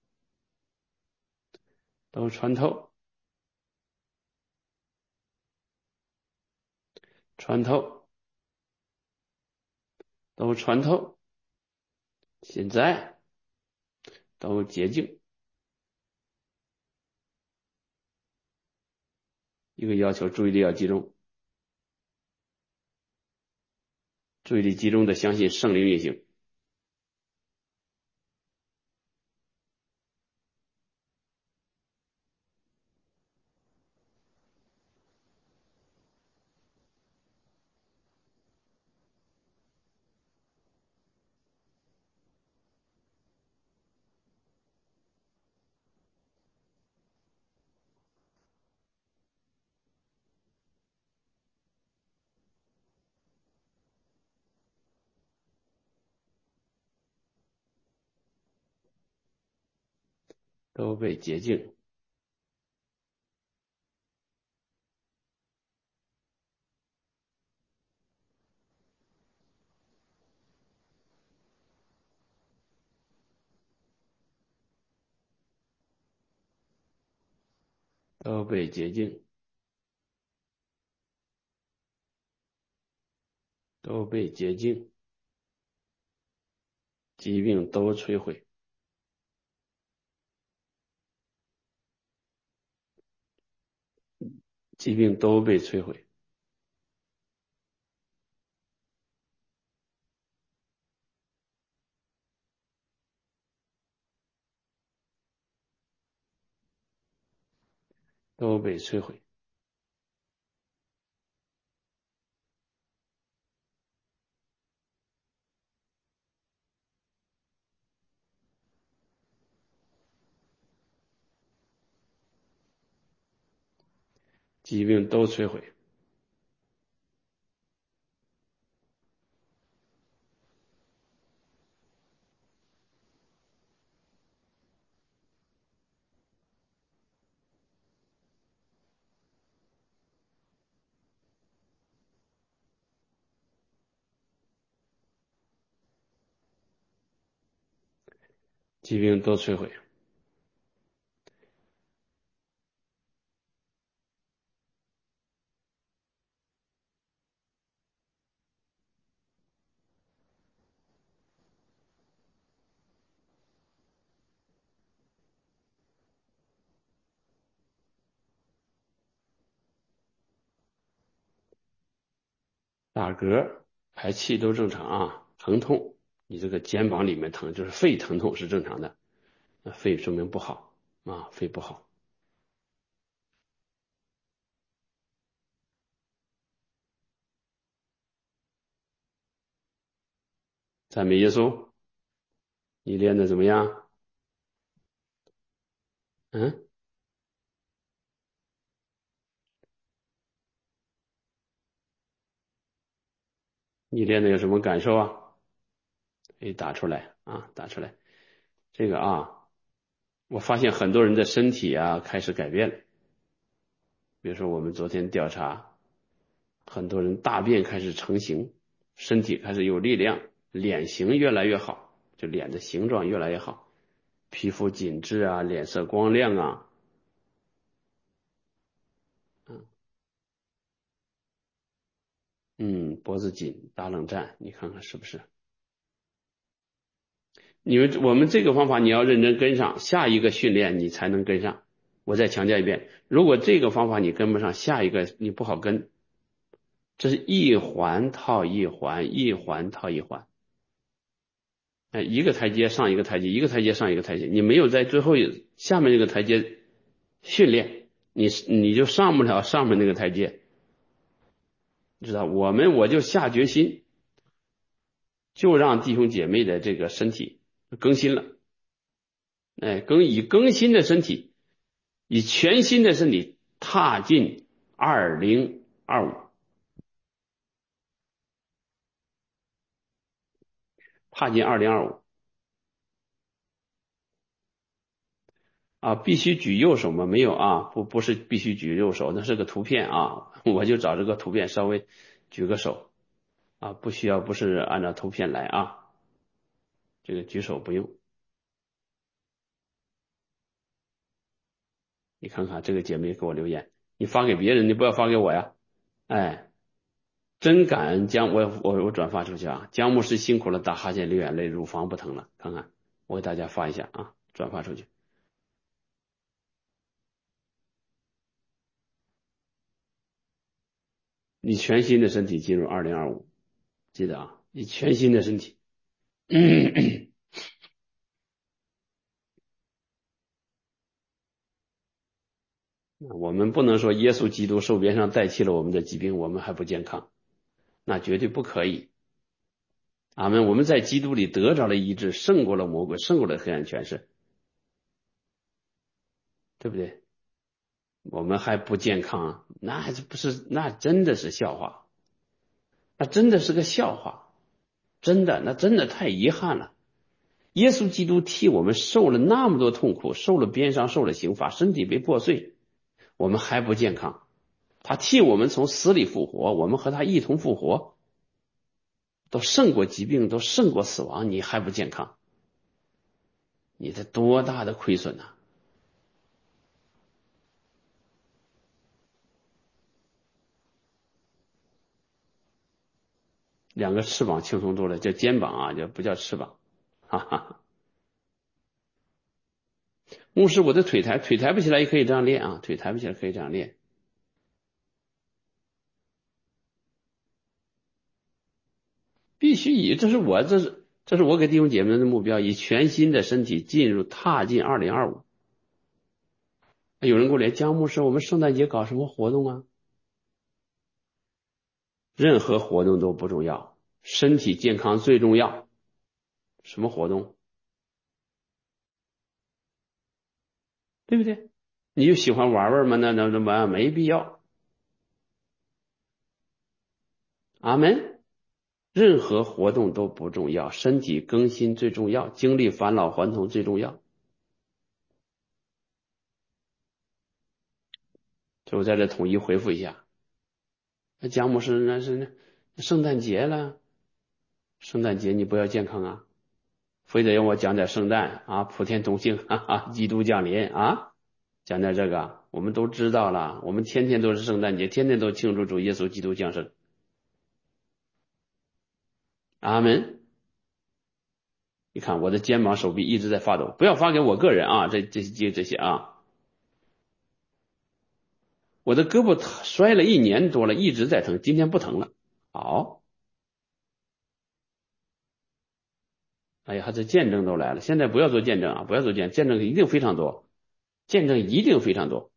都穿透，穿透，都穿透，现在都洁净。一个要求，注意力要集中，注意力集中的相信圣灵运行。都被洁净，都被洁净，都被洁净，疾病都摧毁，疾病都被摧毁，都被摧毁，疾病都摧毁，疾病都摧毁，打嗝、排气都正常啊。疼痛，你这个肩膀里面疼，就是肺疼痛是正常的，那肺说明不好啊，肺不好。赞美耶稣，你练的怎么样？嗯，你练的有什么感受啊？可以打出来啊，打出来。这个啊。 我发现很多人的身体啊开始改变了。比如说我们昨天调查，很多人大便开始成型，身体开始有力量，脸型越来越好，就脸的形状越来越好，皮肤紧致啊，脸色光亮啊。嗯嗯，脖子紧，打冷战，你看看是不是？你们我们这个方法你要认真跟上，下一个训练你才能跟上。我再强调一遍，如果这个方法你跟不上，下一个你不好跟。这是一环套一环，一环套一环，哎，一个台阶上一个台阶，一个台阶上一个台阶，你没有在最后下面这个台阶训练，你你就上不了上面那个台阶，知道？我们我就下决心，就让弟兄姐妹的这个身体更新了，哎，更以更新的身体，以全新的身体踏进二零二五，踏进二零二五。啊，必须举右手吗？没有啊，不不是必须举右手，那是个图片啊，我就找这个图片稍微举个手啊，不需要不是按照图片来啊，这个举手不用。你看看这个姐妹给我留言，你发给别人，你不要发给我呀。哎，真感恩姜，我我我转发出去啊，姜牧师辛苦了，打哈欠流眼泪，乳房不疼了，看看我给大家发一下啊，转发出去。你全新的身体进入二零二五，记得啊，你全新的身体。我们不能说耶稣基督受鞭伤代替了我们的疾病，我们还不健康，那绝对不可以。阿门。我们在基督里得着了医治，胜过了魔鬼，胜过了黑暗权势，对不对？我们还不健康，那还不是，那真的是笑话，那真的是个笑话，真的，那真的太遗憾了。耶稣基督替我们受了那么多痛苦，受了鞭伤，受了刑罚，身体被破碎，我们还不健康。他替我们从死里复活，我们和他一同复活。都胜过疾病，都胜过死亡，你还不健康，你这多大的亏损呐、啊！两个翅膀轻松多了，叫肩膀啊，就不叫翅膀，哈哈。牧师，我的腿抬腿抬不起来，也可以这样练啊，腿抬不起来可以这样练，必须以这是我这是这是我给弟兄姐妹的目标，以全新的身体进入踏进二零二五。有人给我连姜牧师，我们圣诞节搞什么活动啊？任何活动都不重要，身体健康最重要。什么活动？对不对？你就喜欢玩玩嘛？那那那么没必要。阿门。任何活动都不重要，身体更新最重要，经历返老还童最重要。就我在这统一回复一下。那姜牧师那是圣诞节了，圣诞节你不要健康啊，非得让我讲点圣诞啊，普天同庆，哈哈，基督降临啊，讲点这个，我们都知道了，我们天天都是圣诞节，天天都庆祝主耶稣基督降生。阿门。你看我的肩膀、手臂一直在发抖，不要发给我个人啊，这这些这些啊，我的胳膊摔了一年多了，一直在疼，今天不疼了。好，哎呀，这见证都来了，现在不要做见证啊，不要做见证，见证一定非常多，见证一定非常多。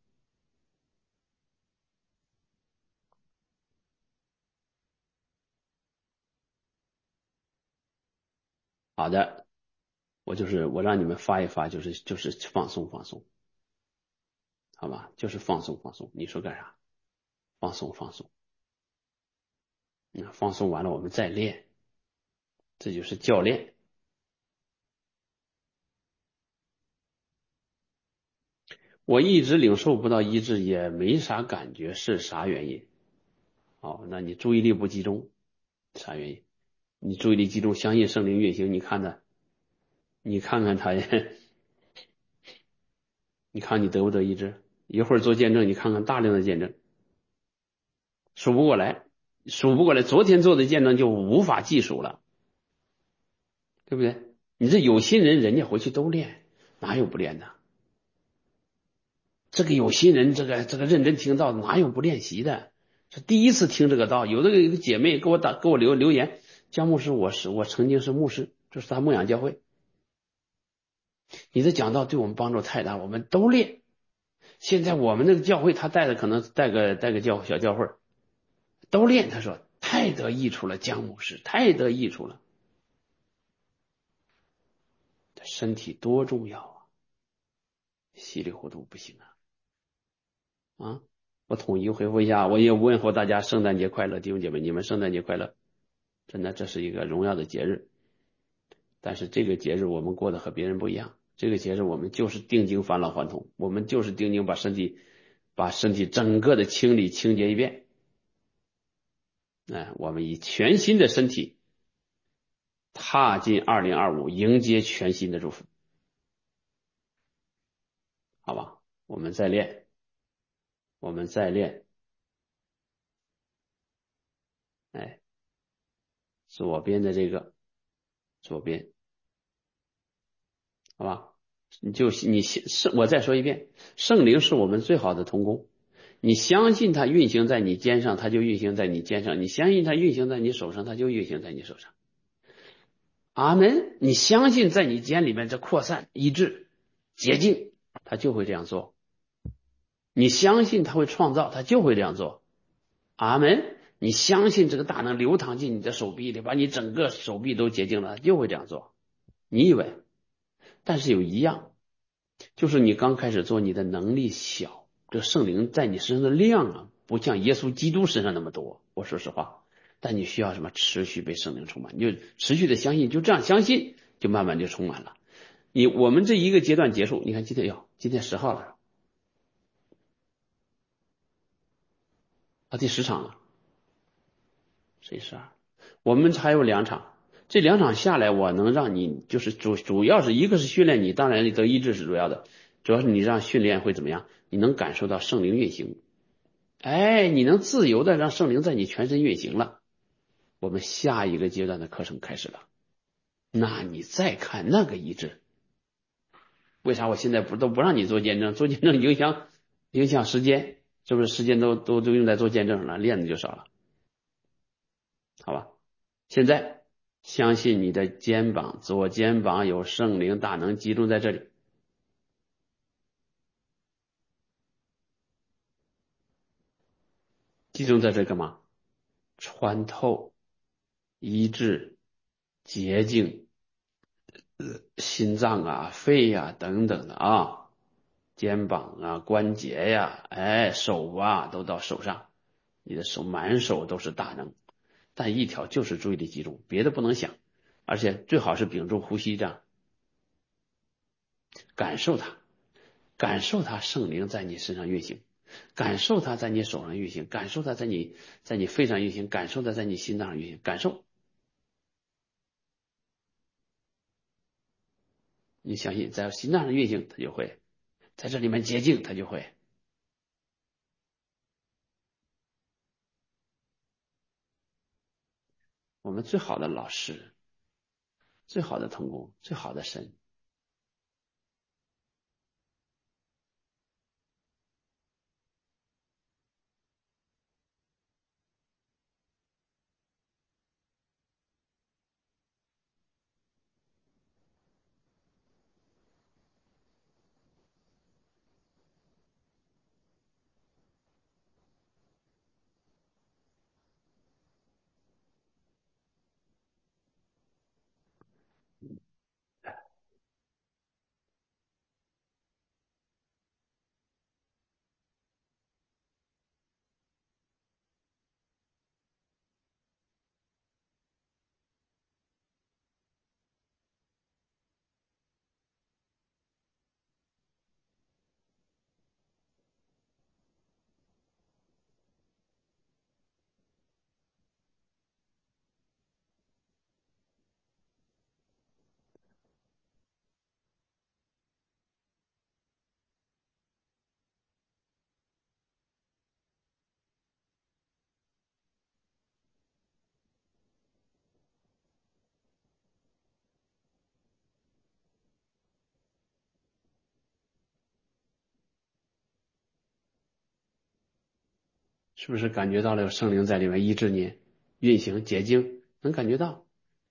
好的，我就是我让你们发一发，就是就是放松放松，好吧，就是放松放松。你说干啥？放松放松，嗯，放松完了我们再练，这就是教练。 我一直领受不到医治，也没啥感觉，是啥原因？哦，那你注意力不集中，啥原因？你注意力集中，相信圣灵运行，你看他，你看看他，你看你得不得医治？一会儿做见证，你看看大量的见证，数不过来，数不过来。昨天做的见证就无法计数了，对不对？你这有心人，人家回去都练，哪有不练的？这个有心人，这个这个认真听道，哪有不练习的？是第一次听这个道，有的一个姐妹给我打给我留留言，姜牧师，我是我曾经是牧师，这是他牧养教会，你的讲道对我们帮助太大，我们都练。现在我们这个教会，他带的可能带个带个教小教会，都练。他说太得益处了，姜牧师太得益处了，身体多重要啊，稀里糊涂不行啊啊！我统一回复一下，我也问候大家圣诞节快乐，弟兄姐妹，你们圣诞节快乐！真的，这是一个荣耀的节日，但是这个节日我们过得和别人不一样。这个节日我们就是定睛返老还童，我们就是定睛把身体把身体整个的清理清洁一遍。哎，我们以全新的身体踏进二零二五，迎接全新的祝福，好吧？我们再练，我们再练。哎，左边的这个，左边，好吧？你就你圣，我再说一遍，圣灵是我们最好的同工。你相信它运行在你肩上，它就运行在你肩上；你相信它运行在你手上，它就运行在你手上。阿门！你相信在你肩里面这扩散、医治、洁净，它就会这样做。你相信它会创造，它就会这样做。阿门！你相信这个大能流淌进你的手臂里，把你整个手臂都洁净了，它就会这样做。你以为？但是有一样，就是你刚开始做，你的能力小，这圣灵在你身上的量啊，不像耶稣基督身上那么多。我说实话，但你需要什么？持续被圣灵充满，你就持续的相信，就这样相信，就慢慢就充满了。你我们这一个阶段结束，你看今天哟，今天十号了，啊，第十场了，十一十二，我们还有两场，这两场下来，我能让你就是主主要是一个是训练你，当然你得医治是主要的，主要是你让训练会怎么样？你能感受到圣灵运行。哎，你能自由的让圣灵在你全身运行了。我们下一个阶段的课程开始了，那你再看那个医治，为啥我现在不都不让你做见证？做见证影响影响时间，是不是？时间都都都用在做见证上了，练的就少了，好吧？现在相信你的肩膀，左肩膀有圣灵大能集中在这里，集中在这干嘛？穿透、医治、洁净。心脏啊、肺呀、等等的啊，肩膀啊、关节呀、哎、手啊都到手上，你的手满手都是大能，但一条就是注意力集中，别的不能想，而且最好是屏住呼吸这样，感受它，感受它圣灵在你身上运行，感受它在你手上运行，感受它在你在你肺上运行，感受它在你心脏上运行，感受，你相信在心脏上运行，它就会在这里面洁净，它就会。我们最好的老师，最好的同工，最好的神。 是不是感觉到了有圣灵在里面医治你、运行、洁净？能感觉到？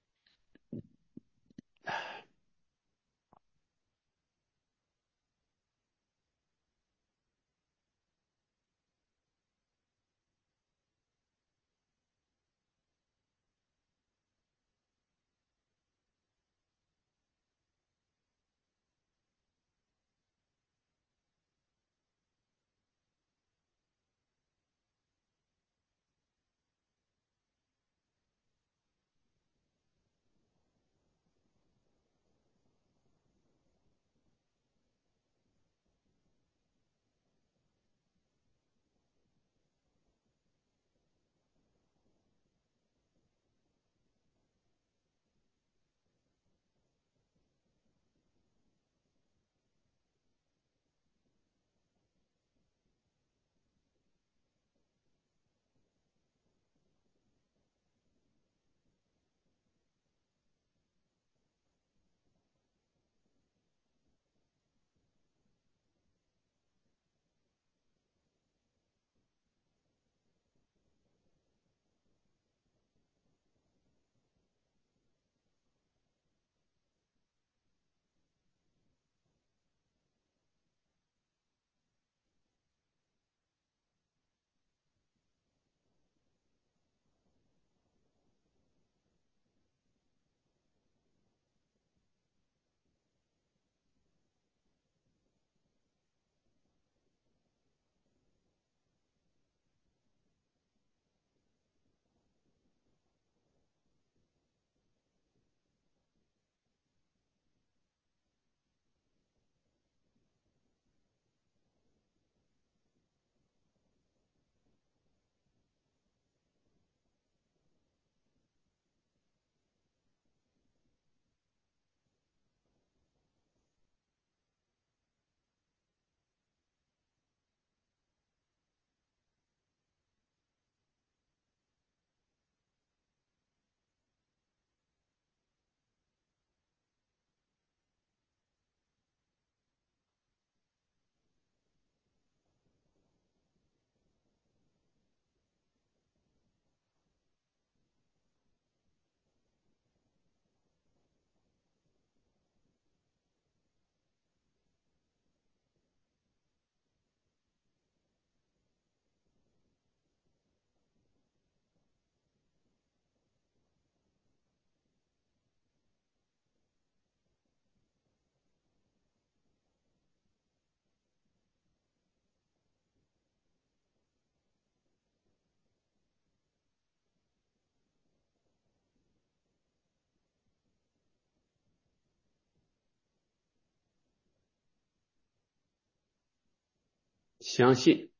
相信，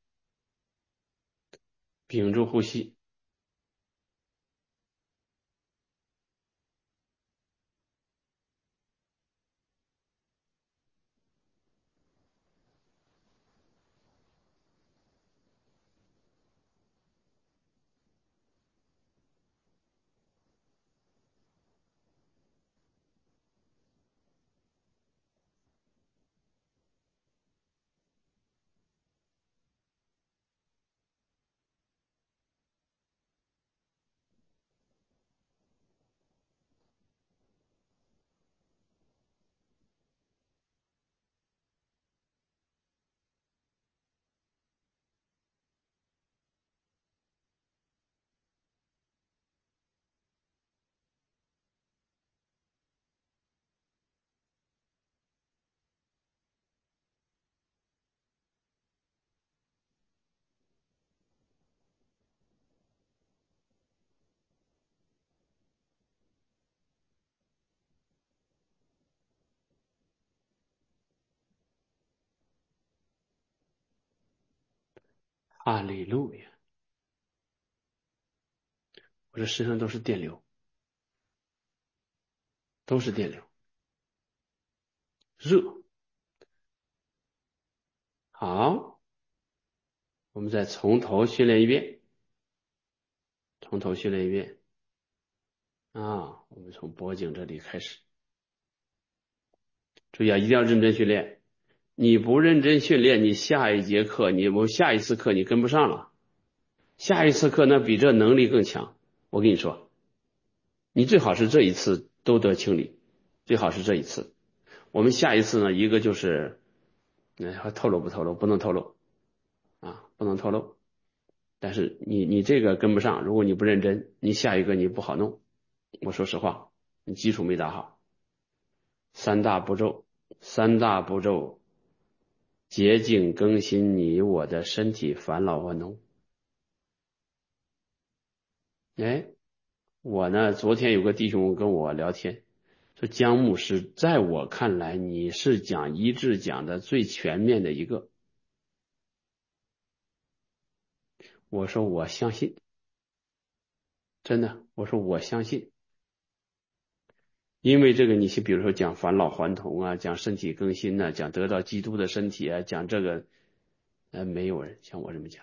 屏住呼吸。哈利路亚！我这身上都是电流，都是电流，热。好，我们再从头训练一遍，从头训练一遍啊！我们从脖颈这里开始，注意啊，一定要认真训练。你不认真训练，你下一节课，你我下一次课你跟不上了。 下一次可能比这能力更强。我跟你说，你最好是这一次都得清理，最好是这一次。我们下一次呢，一个就是，嗯，还透露不透露？不能透露啊，不能透露。但是你你这个跟不上，如果你不认真，你下一个你不好弄。我说实话，你基础没打好。三大步骤，三大步骤，洁净更新你我的身体返老还童。哎，我呢，昨天有个弟兄跟我聊天，说姜牧师，在我看来，你是讲医治讲的最全面的一个。我说我相信，真的，我说我相信，因为这个，你去比如说讲返老还童啊，讲身体更新呐、讲得到基督的身体啊，讲这个，呃，没有人像我这么讲。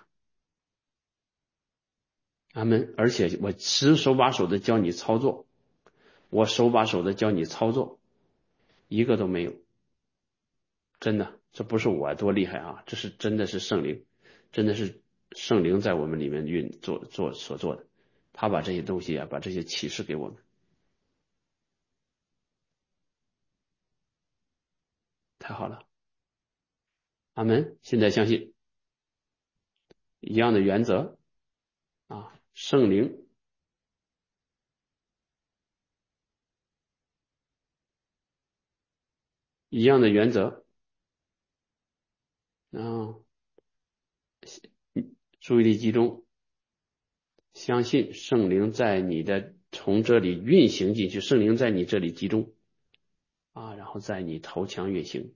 阿门。而且我实手把手的教你操作，我手把手的教你操作，一个都没有。真的，这不是我多厉害啊，这是真的是圣灵，真的是圣灵在我们里面运做做所做的，他把这些东西啊，把这些启示给我们，太好了。阿门。现在相信一样的原则啊，圣灵一样的原则啊，注意力集中，相信圣灵在你的从这里运行进去，圣灵在你这里集中啊，然后在你头腔运行。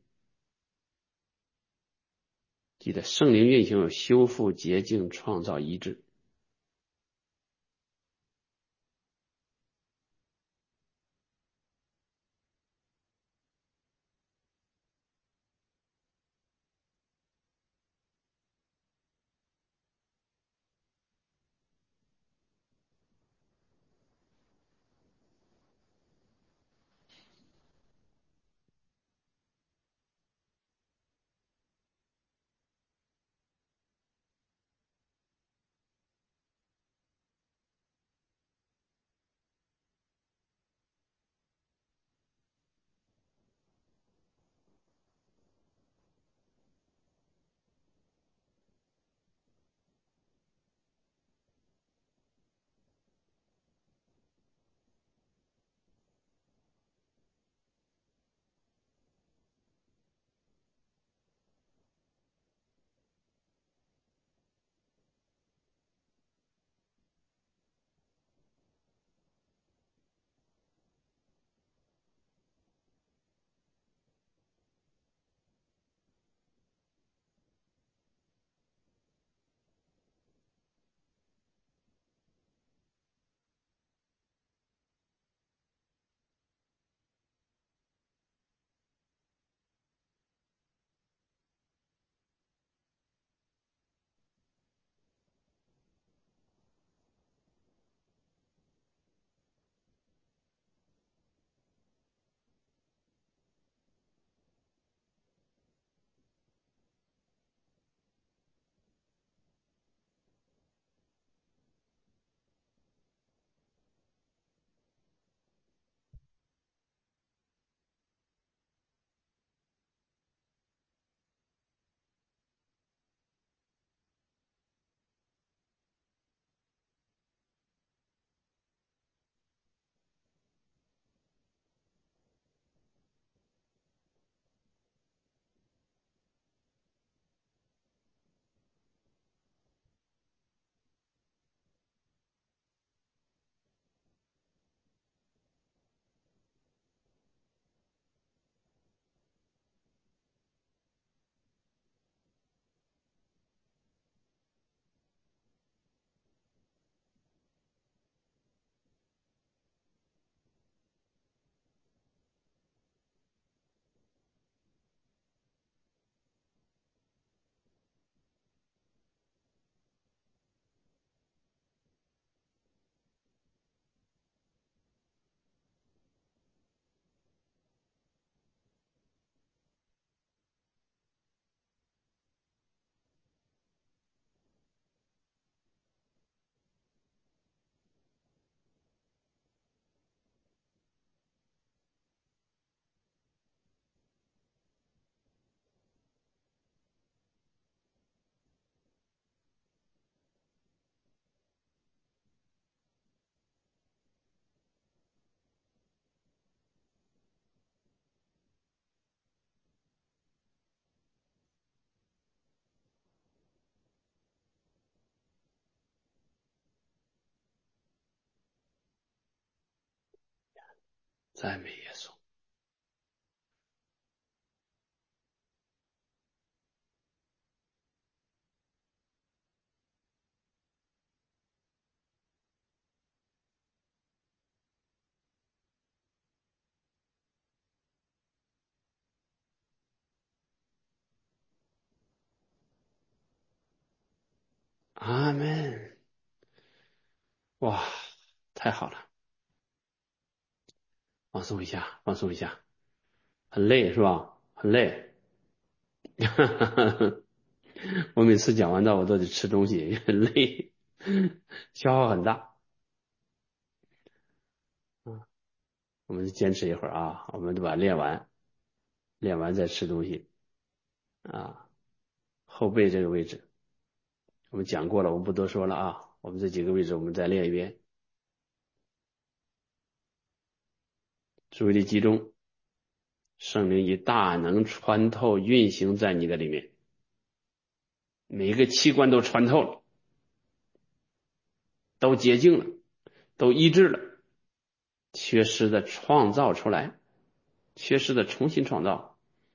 记得圣灵运行有修复、洁净、创造、医治。 赞美耶稣。阿门。哇，太好了，放松一下，放松一下，很累是吧？很累。我每次讲完道我都得吃东西，很累，消耗很大。嗯，我们坚持一会儿啊，我们都把它练完，练完再吃东西啊。后背这个位置我们讲过了，我们不多说了啊。我们这几个位置我们再练一遍，注意力集中，圣灵以大能穿透运行在你的里面，每一个器官都穿透了，都洁净了，都医治了，缺失的创造出来，缺失的重新创造。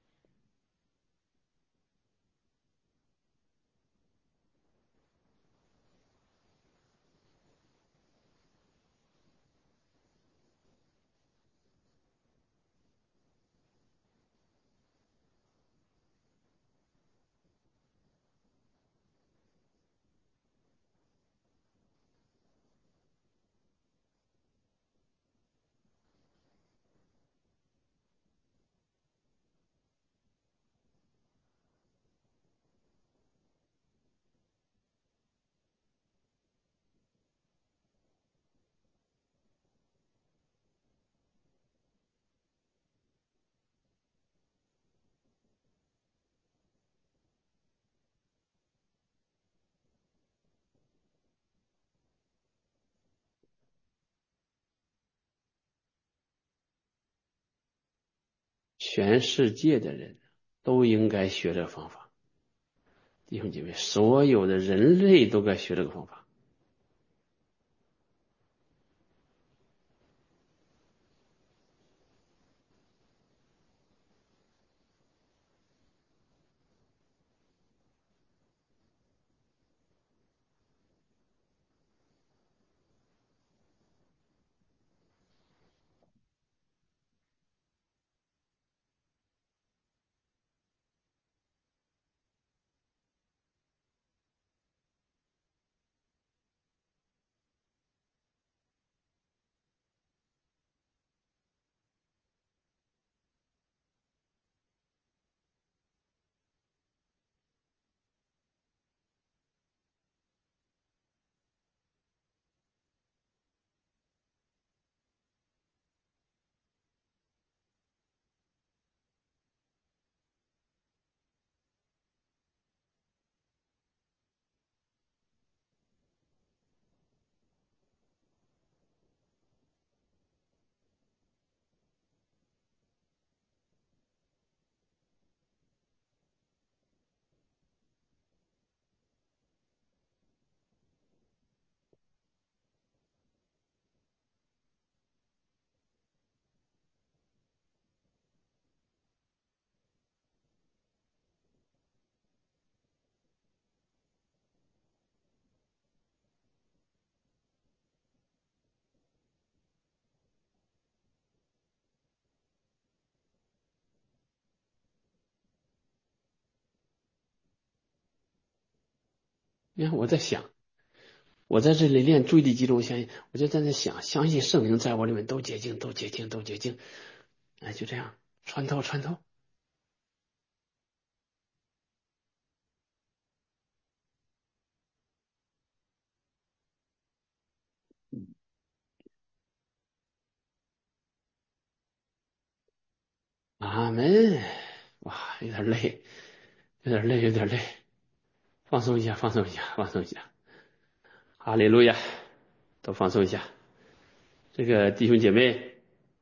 全世界的人都应该学这个方法，弟兄姐妹，所有的人类都该学这个方法。你看我在想，我在这里练注意力集中，相信我就在那想，相信圣灵在我里面都洁净，都洁净，都洁净，哎，就这样穿透穿透。阿门。哇，有点累，有点累，有点累，放松一下，放松一下，放松一下。哈利路亚，都放松一下。这个弟兄姐妹，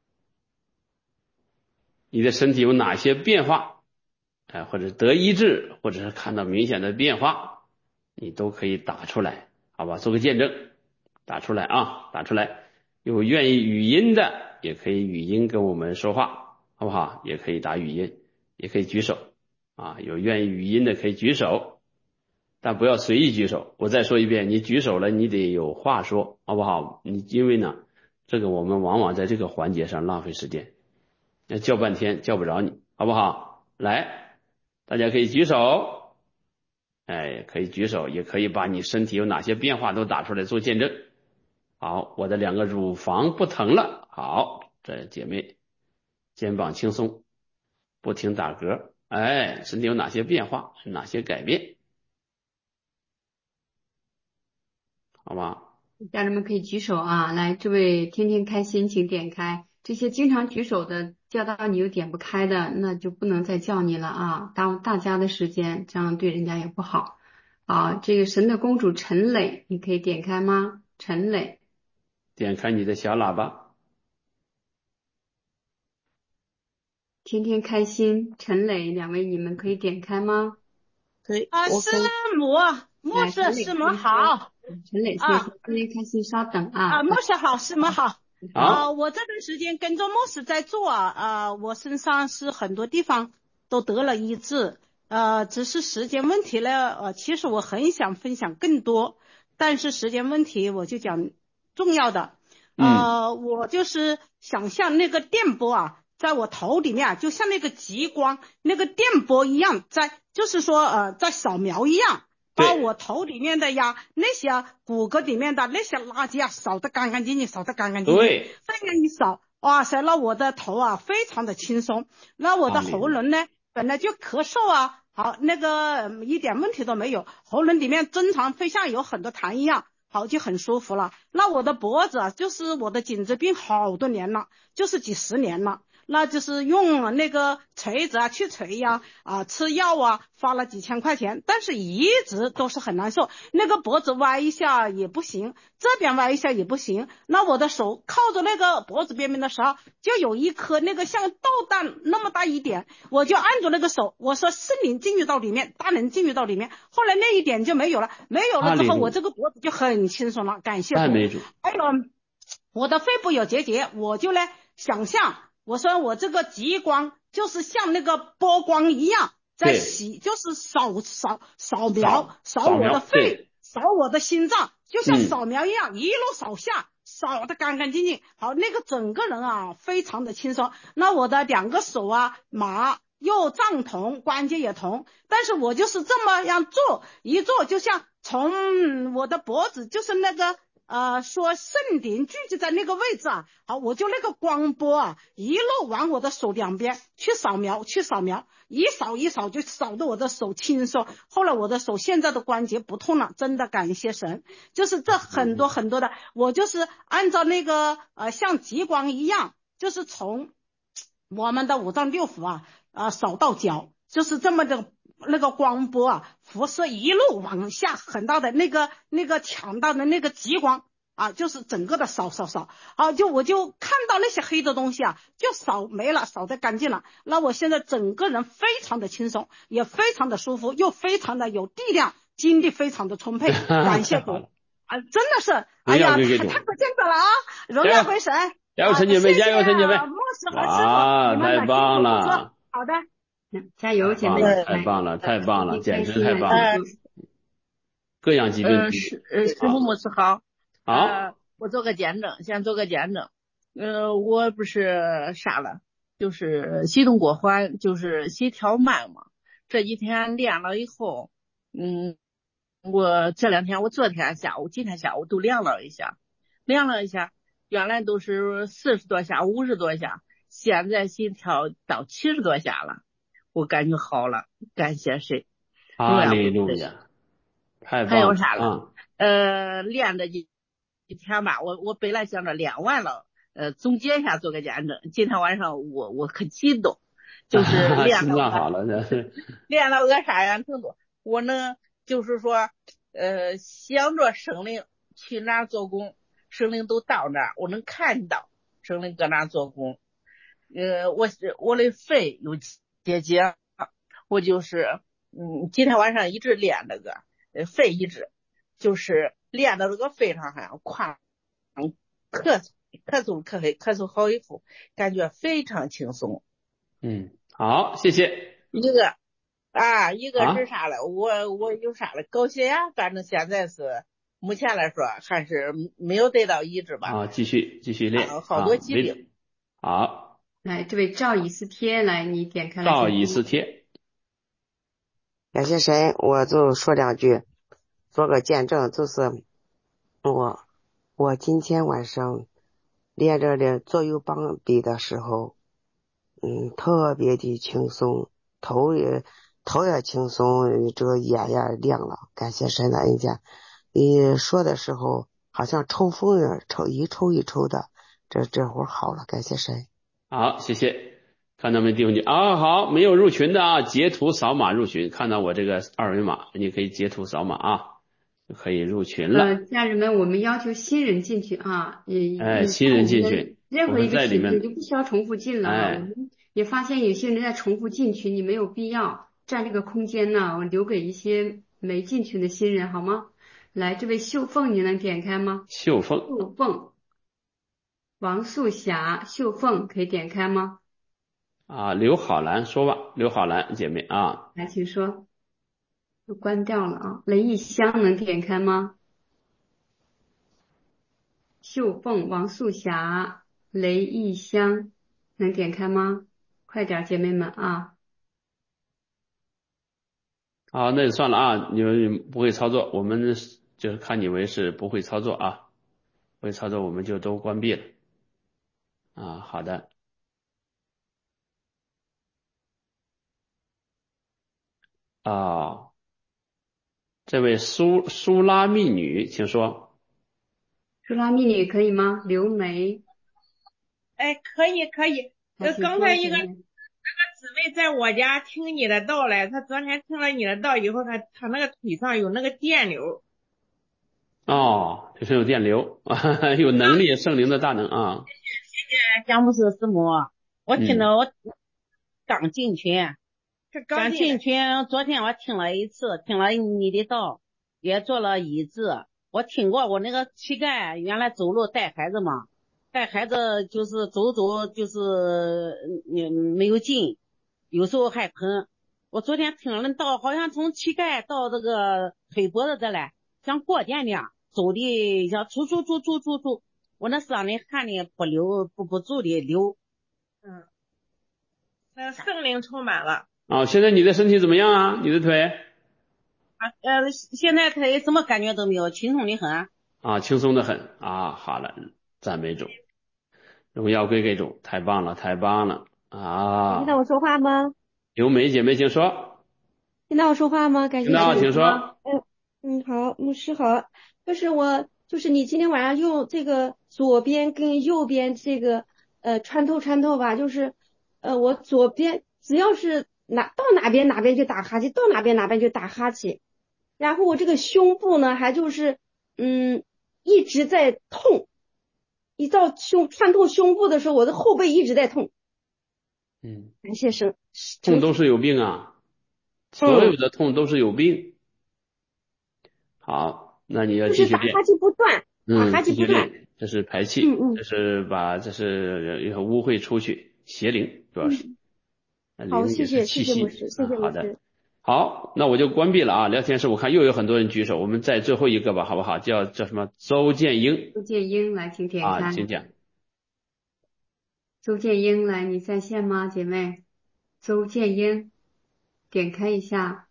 你的身体有哪些变化？哎，或者得医治，或者是看到明显的变化，你都可以打出来，好吧？做个见证，打出来啊，打出来。 有愿意语音的也可以语音跟我们说话，好不好？也可以打语音，也可以举手啊。有愿意语音的可以举手，但不要随意举手。我再说一遍，你举手了，你得有话说，好不好？你因为呢，这个我们往往在这个环节上浪费时间，那叫半天叫不着你，好不好？来，大家可以举手，哎，可以举手，也可以把你身体有哪些变化都打出来做见证。好，我的两个乳房不疼了。好，这姐妹肩膀轻松，不停打嗝。哎，身体有哪些变化，哪些改变？好吧？ 家人们可以举手啊！来，这位天天开心，请点开。这些经常举手的，叫到你又点不开的，那就不能再叫你了啊！耽误大家的时间，这样对人家也不好。啊，这个神的公主陈磊，你可以点开吗？陈磊， 点开你的小喇叭。 天天开心，陈磊，两位你们可以点开吗？ 可以， 啊，师我可以。 母，牧来，陈师， 磊师母先说， 好陈磊先啊说，天天开心，稍等啊， 啊。 牧师好，师母好啊， 好， 我这段时间跟着牧师在做啊，我身上是很多地方都得了医治，呃，只是时间问题了，呃，其实我很想分享更多，但是时间问题我就讲重要的， 嗯， 呃，我就是想像那个电波啊，在我头里面啊，就像那个极光那个电波一样，在就是说呃，在扫描一样。把对我头里面的呀那些骨骼里面的那些垃圾啊扫得干干净净，扫得干干净净， 对， 这样一扫，哇塞，那我的头啊非常的轻松，那我的阿弥陀佛。 喉咙呢本来就咳嗽啊，好那个、嗯一点问题都没有，喉咙里面正常非像有很多痰一样。好就很舒服了。那我的脖子啊，就是我的颈椎病好多年了，就是几十年了。那就是用那个锤子啊去锤呀，啊吃药啊，花了几千块钱，但是一直都是很难受。那个脖子歪一下也不行，这边歪一下也不行。那我的手靠着那个脖子边边的时候，就有一颗那个像豆蛋那么大一点，我就按住那个手，我说圣灵进入到里面，大能进入到里面。后来那一点就没有了，没有了之后，我这个脖子就很轻松了，感谢主。 赞美主。 还有我的肺部有结节，我就呢想象。我说我这个极光就是像那个波光一样在洗，就是扫扫扫描扫我的肺，扫我的心脏，就像扫描一样、嗯、一路扫下，扫得干干净净。好，那个整个人啊非常的轻松。那我的两个手啊麻又胀痛，关节也痛，但是我就是这么样做，一做就像从我的脖子就是那个呃，说圣灵聚集在那个位置啊，好，我就那个光波啊，一路往我的手两边去扫描，去扫描，一扫一扫就扫得我的手轻松。后来我的手现在的关节不痛了，真的感谢神。就是这很多很多的，我就是按照那个呃像极光一样，就是从我们的五脏六腑啊啊、呃、扫到脚，就是这么的。那个光波啊，辐射一路往下，很大的那个那个强大的那个极光啊，就是整个的扫扫扫，好，就我就看到那些黑的东西啊，就扫没了，扫得干净了。那我现在整个人非常的轻松，也非常的舒服，又非常的有力量，精力非常的充沛，感谢主啊，真的是，哎呀，太太不见得了啊，荣耀归神， 加油，陈姐妹，加油，陈姐妹， 牧师和师哇， 傅，你们太棒了， 好的。 加油，姐妹！ 太棒了，太棒了，简直太棒了！各样疾病。 呃，师呃，师母牧师好。 好、 呃，我做个见证，先做个见证。呃，我不是啥了，就是系动过缓，就是心跳慢嘛。这几天练了以后，嗯，我这两天，我昨天下午、今天下午都量了一下，量了一下，原来都是四十多下、五十多下，现在心跳到七十多下了。我感觉好了，感谢谁？ 哈利路亚，太棒了！ 还有啥了？嗯、呃，练这几几天吧，我我本来想着练完了，呃，总结一下做个见证。今天晚上我我可激动，就是练到好了，这是练到个啥样程度？我能就是说，呃，想着圣灵去哪儿做工，圣灵都到那儿，我能看到圣灵搁哪儿做工。呃，我我的肺有结节，我就是嗯，今天晚上一直练那个呃肺一直就是练到这个肺上还要跨咳嗽， 咳嗽咳咳咳嗽好以后，感觉非常轻松。 嗯，好，谢谢。 一个啊，一个是啊啥了？我我有啥了？高血压，反正现在是目前来说还是没有得到医治吧。 啊，继续继续练啊，好多啊， 疾病。 没好， 来，这位赵以斯帖，来，你点开了赵以请说。 斯帖， 感谢神，我就说两句，做个见证，就是我我今天晚上练着的左右膀臂的时候，嗯，特别的轻松，头也头也轻松，这个眼也亮了，感谢神的恩典。你说的时候好像抽风呀，抽一抽一抽的，这这会儿好了，感谢神。 好，谢谢。看到没弟兄姐啊？好，没有入群的啊，截图扫码入群，看到我这个二维码，你可以截图扫码啊，就可以入群了。 呃，家人们，我们要求新人进去啊，也哎， 你新人进我们群， 任何一我们在里个群组就面， 不需要重复进了啊。我哎， 们也发现有些人在重复进群，你没有必要占这个空间呢，我留给一些没进群的新人好吗？来，这位秀凤，你能点开吗？ 秀凤秀凤，王素霞，秀凤可以点开吗？ 啊，刘好兰说吧，刘好兰姐妹啊， 来，请说。又关掉了啊。雷艺香能点开吗？秀凤、王素霞、雷艺香能点开吗？快点，姐妹们啊！ 好，那就算了啊，你们不会操作，我们就是看你为是不会操作啊，不会操作我们就都关闭了啊。好的，啊，这位苏苏拉密女，请说。 苏拉密女可以吗？刘梅， 哎，可以可以。 来， 呃， 请说， 刚才一个姐妹。 姊妹在我家听你的道来，她昨天听了你的道以后，她她那个腿上有那个电流。 哦，就是有电流，有能力，圣灵的大能啊。 姜牧师师母，我听嗯， 着我刚进群， 这刚刚进进来， 群，昨天我听了一次，听了你的道，也做了医治。我听过我那个膝盖原来走路带孩子嘛，带孩子就是走走就是嗯没有劲，有时候还疼。我昨天听了道，好像从膝盖到这个腿脖子这来，像过电那样走的像出出出出出出，我那嗓里汗的不流不不住的流。 嗯，那圣灵充满了。 啊，现在你的身体怎么样啊？你的腿啊，呃，现在腿什么感觉都没有，轻松的很。 啊，轻松的很啊。好了，赞美主，荣耀归给主，太棒了，太棒了啊！ 听到我说话吗？ 刘梅姐妹，请说。 听到我说话吗？感听到， 谢神。 请说。 嗯嗯，好，牧师好。就是我，就是你今天晚上用这个左边跟右边这个呃穿透穿透吧，就是呃我左边只要是哪到哪边哪边就打哈欠，到哪边哪边就打哈欠，然后我这个胸部呢还就是嗯一直在痛，一到胸穿透胸部的时候，我的后背一直在痛。 嗯， 感谢神， 痛都是有病啊，所有嗯。 的痛都是有病。好，那你要就继续练。 是打哈欠不断，打嗯， 哈继续欠不断。 练，这是排气， 嗯嗯这是把这是要污秽出去，邪灵主要是， 嗯， 那好， 灵也是谢谢谢气息谢牧师，谢啊。好的， 谢牧师。 好，那我就关闭了啊。聊天室我看又有很多人举手，我们再最后一个吧，好不好？叫叫什么？周建英周建英，来，请点啊， 开。 请讲。 周建英，来，你在线吗，姐妹？周建英，点开一下，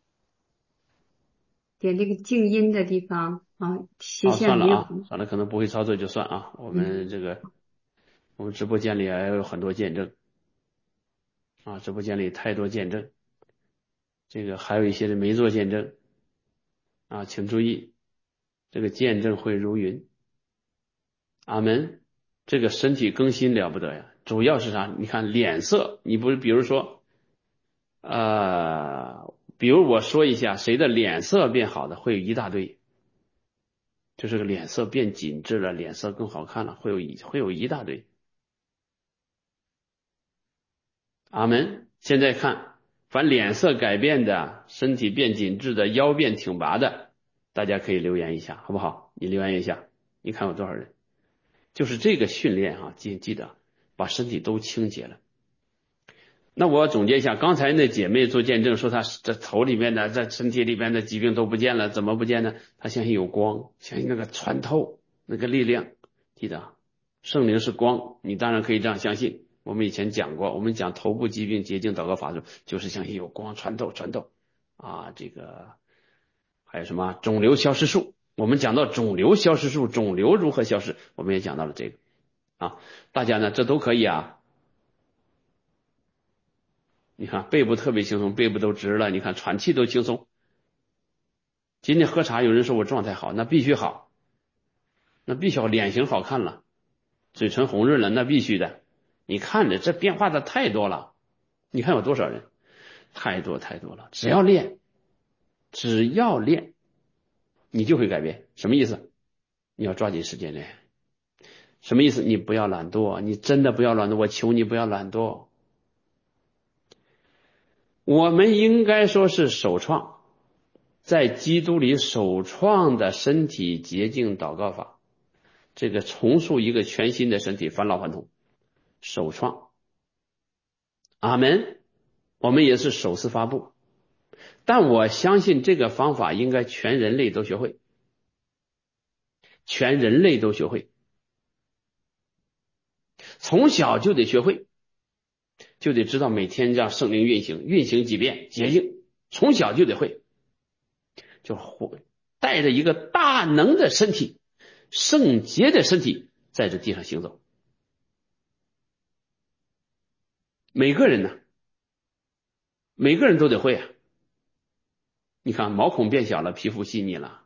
点这个静音的地方啊，斜好， 线没有。 算了啊，算了，可能不会操作就算啊。我们嗯， 这个我们直播间里还有很多见证啊，直播间里太多见证，这个还有一些人没做见证啊，请注意，这个见证会如云。阿门，这个身体更新了不得呀！主要是啥？你看脸色，你不是比如说，呃，比如我说一下谁的脸色变好的，会有一大堆，就是个脸色变紧致了，脸色更好看了，会有一会有一大堆。阿门。现在看，凡脸色改变的，身体变紧致的，腰变挺拔的，大家可以留言一下，好不好？你留言一下，你看有多少人？ 就是这个训练啊，记记得把身体都清洁了。那我总结一下，刚才那姐妹做见证说她这头里面的这身体里面的疾病都不见了，怎么不见呢？她相信有光，相信那个穿透那个力量。记得圣灵是光，你当然可以这样相信。我们以前讲过，我们讲头部疾病洁净祷告法术，就是相信有光穿透穿透啊，这个还有什么肿瘤消失术，我们讲到肿瘤消失术，肿瘤如何消失，我们也讲到了这个啊，大家呢这都可以啊。你看背部特别轻松，背部都直了，你看喘气都轻松。今天喝茶有人说我状态好，那必须好，那必须好，脸型好看了，嘴唇红润了，那必须的。你看着这变化的太多了，你看有多少人，太多太多了。只要练，只要练，你就会改变。什么意思？你要抓紧时间练。什么意思？你不要懒惰，你真的不要懒惰，我求你不要懒惰。我们应该说是首创，在基督里首创的身体洁净祷告法，这个重塑一个全新的身体，返老还童，首创。阿门。我们也是首次发布，但我相信这个方法应该全人类都学会，全人类都学会，从小就得学会，就得知道每天让圣灵运行，运行几遍洁净，从小就得会，就带着一个大能的身体，圣洁的身体在这地上行走。每个人呢，每个人都得会啊。你看毛孔变小了，皮肤细腻了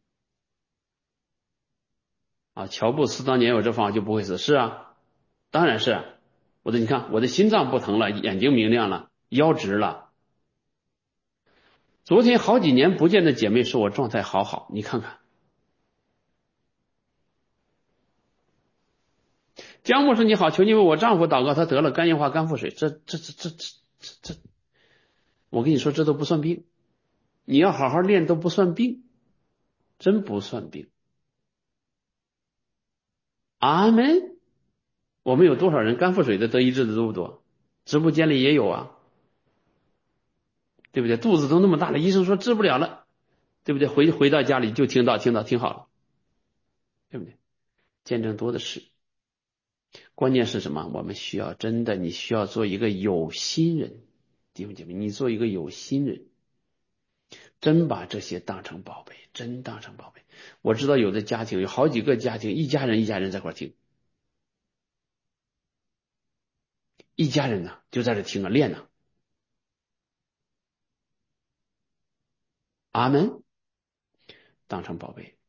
啊。乔布斯当年有这方法就不会死，是啊，当然是啊。我的你看我的心脏不疼了，眼睛明亮了，腰直了。昨天好几年不见的姐妹说我状态好好，你看看。江牧师你好，求你为我丈夫祷告，他得了肝硬化肝腹水，这这这这这这这，我跟你说这都不算病，你要好好练都不算病，真不算病。阿门。我们有多少人肝腹水的得医治的多不多？直播间里也有啊，对不对？肚子都那么大了，医生说治不了了，对不对？回回到家里就听到听到听好了，对不对？见证多的是。关键是什么？我们需要真的，你需要做一个有心人，弟兄姐妹，你做一个有心人，真把这些当成宝贝，真当成宝贝。我知道有的家庭有好几个家庭，一家人一家人在一块听，一家人呢就在这听啊练呢。阿门，当成宝贝。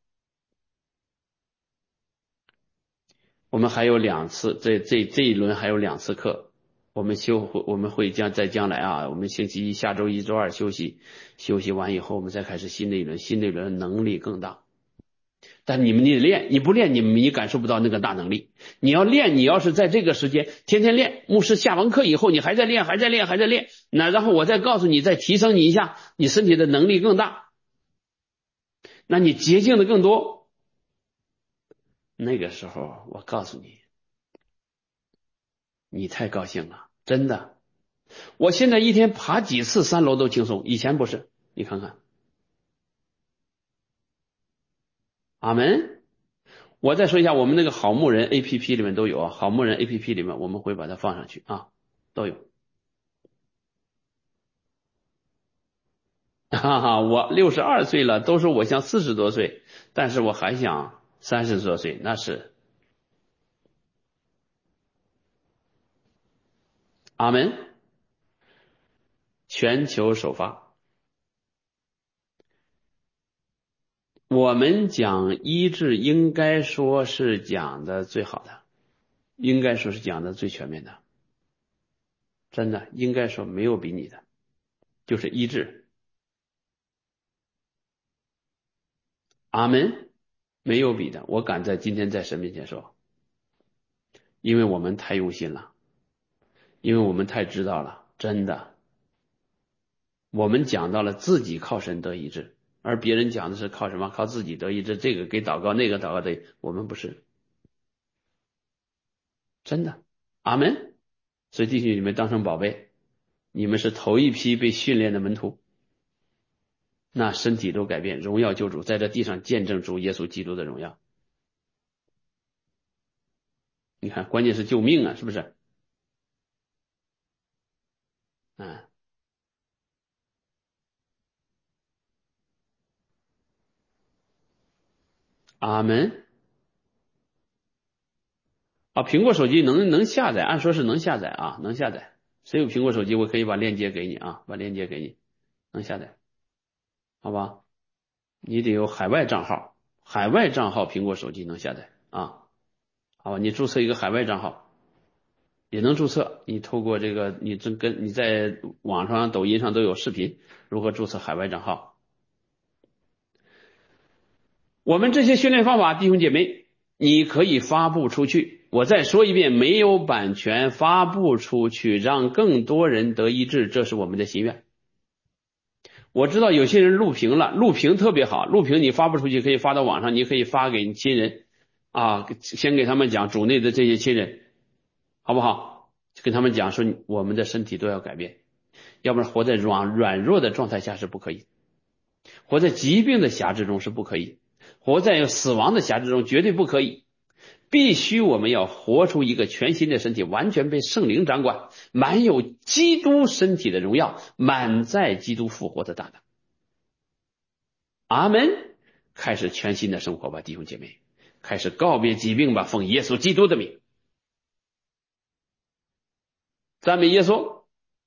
我们还有两次，这这这一轮还有两次课，我们休我们会将在将来啊，我们星期一、下周一周二休息，休息完以后，我们再开始新的一轮，新的一轮能力更大。但你们你得练，你不练，你们你感受不到那个大能力。你要练，你要是在这个时间天天练，牧师下完课以后，你还在练，还在练，还在练，那然后我再告诉你，再提升你一下，你身体的能力更大，那你洁净的更多。那个时候我告诉你，你太高兴了，真的。我现在一天爬几次三楼都轻松，以前不是，你看看。阿门。我再说一下，我们那个好牧人 A P P 里面都有啊，好牧人 A P P 里面我们会把它放上去啊，都有。哈哈，我六十二岁了，都说我像四十多岁，但是我还想三十多岁，那是。阿门。全球首发。我们讲医治应该说是讲的最好的，应该说是讲的最全面的，真的应该说没有比你的，就是医治。阿门。没有比的，我敢在今天在神面前说，因为我们太用心了，因为我们太知道了，真的。我们讲到了自己靠神得医治，而别人讲的是靠什么？靠自己得医治，这个给祷告，那个祷告的，我们不是。 真的，阿门。所以弟兄你们当成宝贝，你们是头一批被训练的门徒，那身体都改变，荣耀救主，在这地上见证主耶稣基督的荣耀。你看，关键是救命啊，是不是？嗯，阿门。啊，苹果手机能能下载，按说是能下载啊，能下载。谁有苹果手机，我可以把链接给你啊，把链接给你，能下载，好吧？你得有海外账号，海外账号苹果手机能下载啊，好吧？你注册一个海外账号也能注册，你透过这个，你这跟你在网上、抖音上都有视频，如何注册海外账号？我们这些训练方法，弟兄姐妹，你可以发布出去。我再说一遍，没有版权，发布出去，让更多人得医治，这是我们的心愿。我知道有些人录屏了，录屏特别好，录屏你发不出去，可以发到网上，你可以发给你亲人啊，先给他们讲主内的这些亲人，好不好？跟他们讲说，我们的身体都要改变，要不然活在软软弱的状态下是不可以，活在疾病的辖制中是不可以，活在死亡的辖制中绝对不可以。必须我们要活出一个全新的身体，完全被圣灵掌管，满有基督身体的荣耀，满载基督复活的大能。阿门。开始全新的生活吧，弟兄姐妹，开始告别疾病吧，奉耶稣基督的名。赞美耶稣。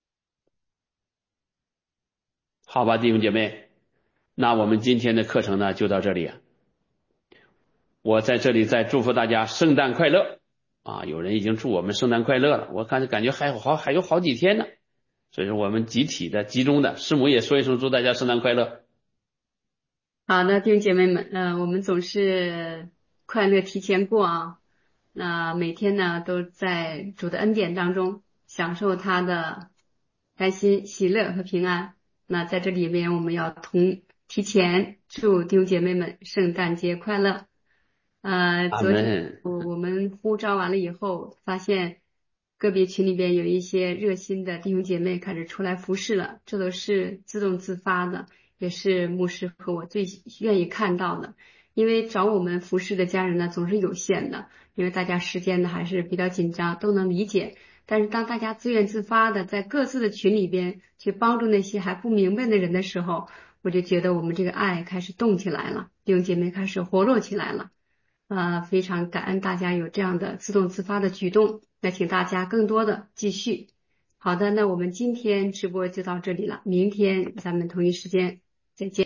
好吧，弟兄姐妹，那我们今天的课程呢就到这里啊。我在这里再祝福大家圣诞快乐啊！有人已经祝我们圣诞快乐了，我看感觉还有好还有好几天呢，所以说我们集体的集中的，师母也说一声祝大家圣诞快乐。 好的，弟兄姐妹们，呃，我们总是快乐提前过啊，那每天呢都在主的恩典当中享受他的开心、喜乐和平安。那在这里边，我们要同提前祝弟兄姐妹们圣诞节快乐。呃， 阿昨天门。 我我们呼召完了以后，发现个别群里边有一些热心的弟兄姐妹开始出来服侍了，这都是自动自发的，也是牧师和我最愿意看到的。因为找我们服侍的家人呢总是有限的，因为大家时间呢还是比较紧张，都能理解。但是当大家自愿自发的在各自的群里边去帮助那些还不明白的人的时候，我就觉得我们这个爱开始动起来了，弟兄姐妹开始活络起来了。呃，非常感恩大家有这样的自动自发的举动，那请大家更多的继续。好的，那我们今天直播就到这里了，明天咱们同一时间再见。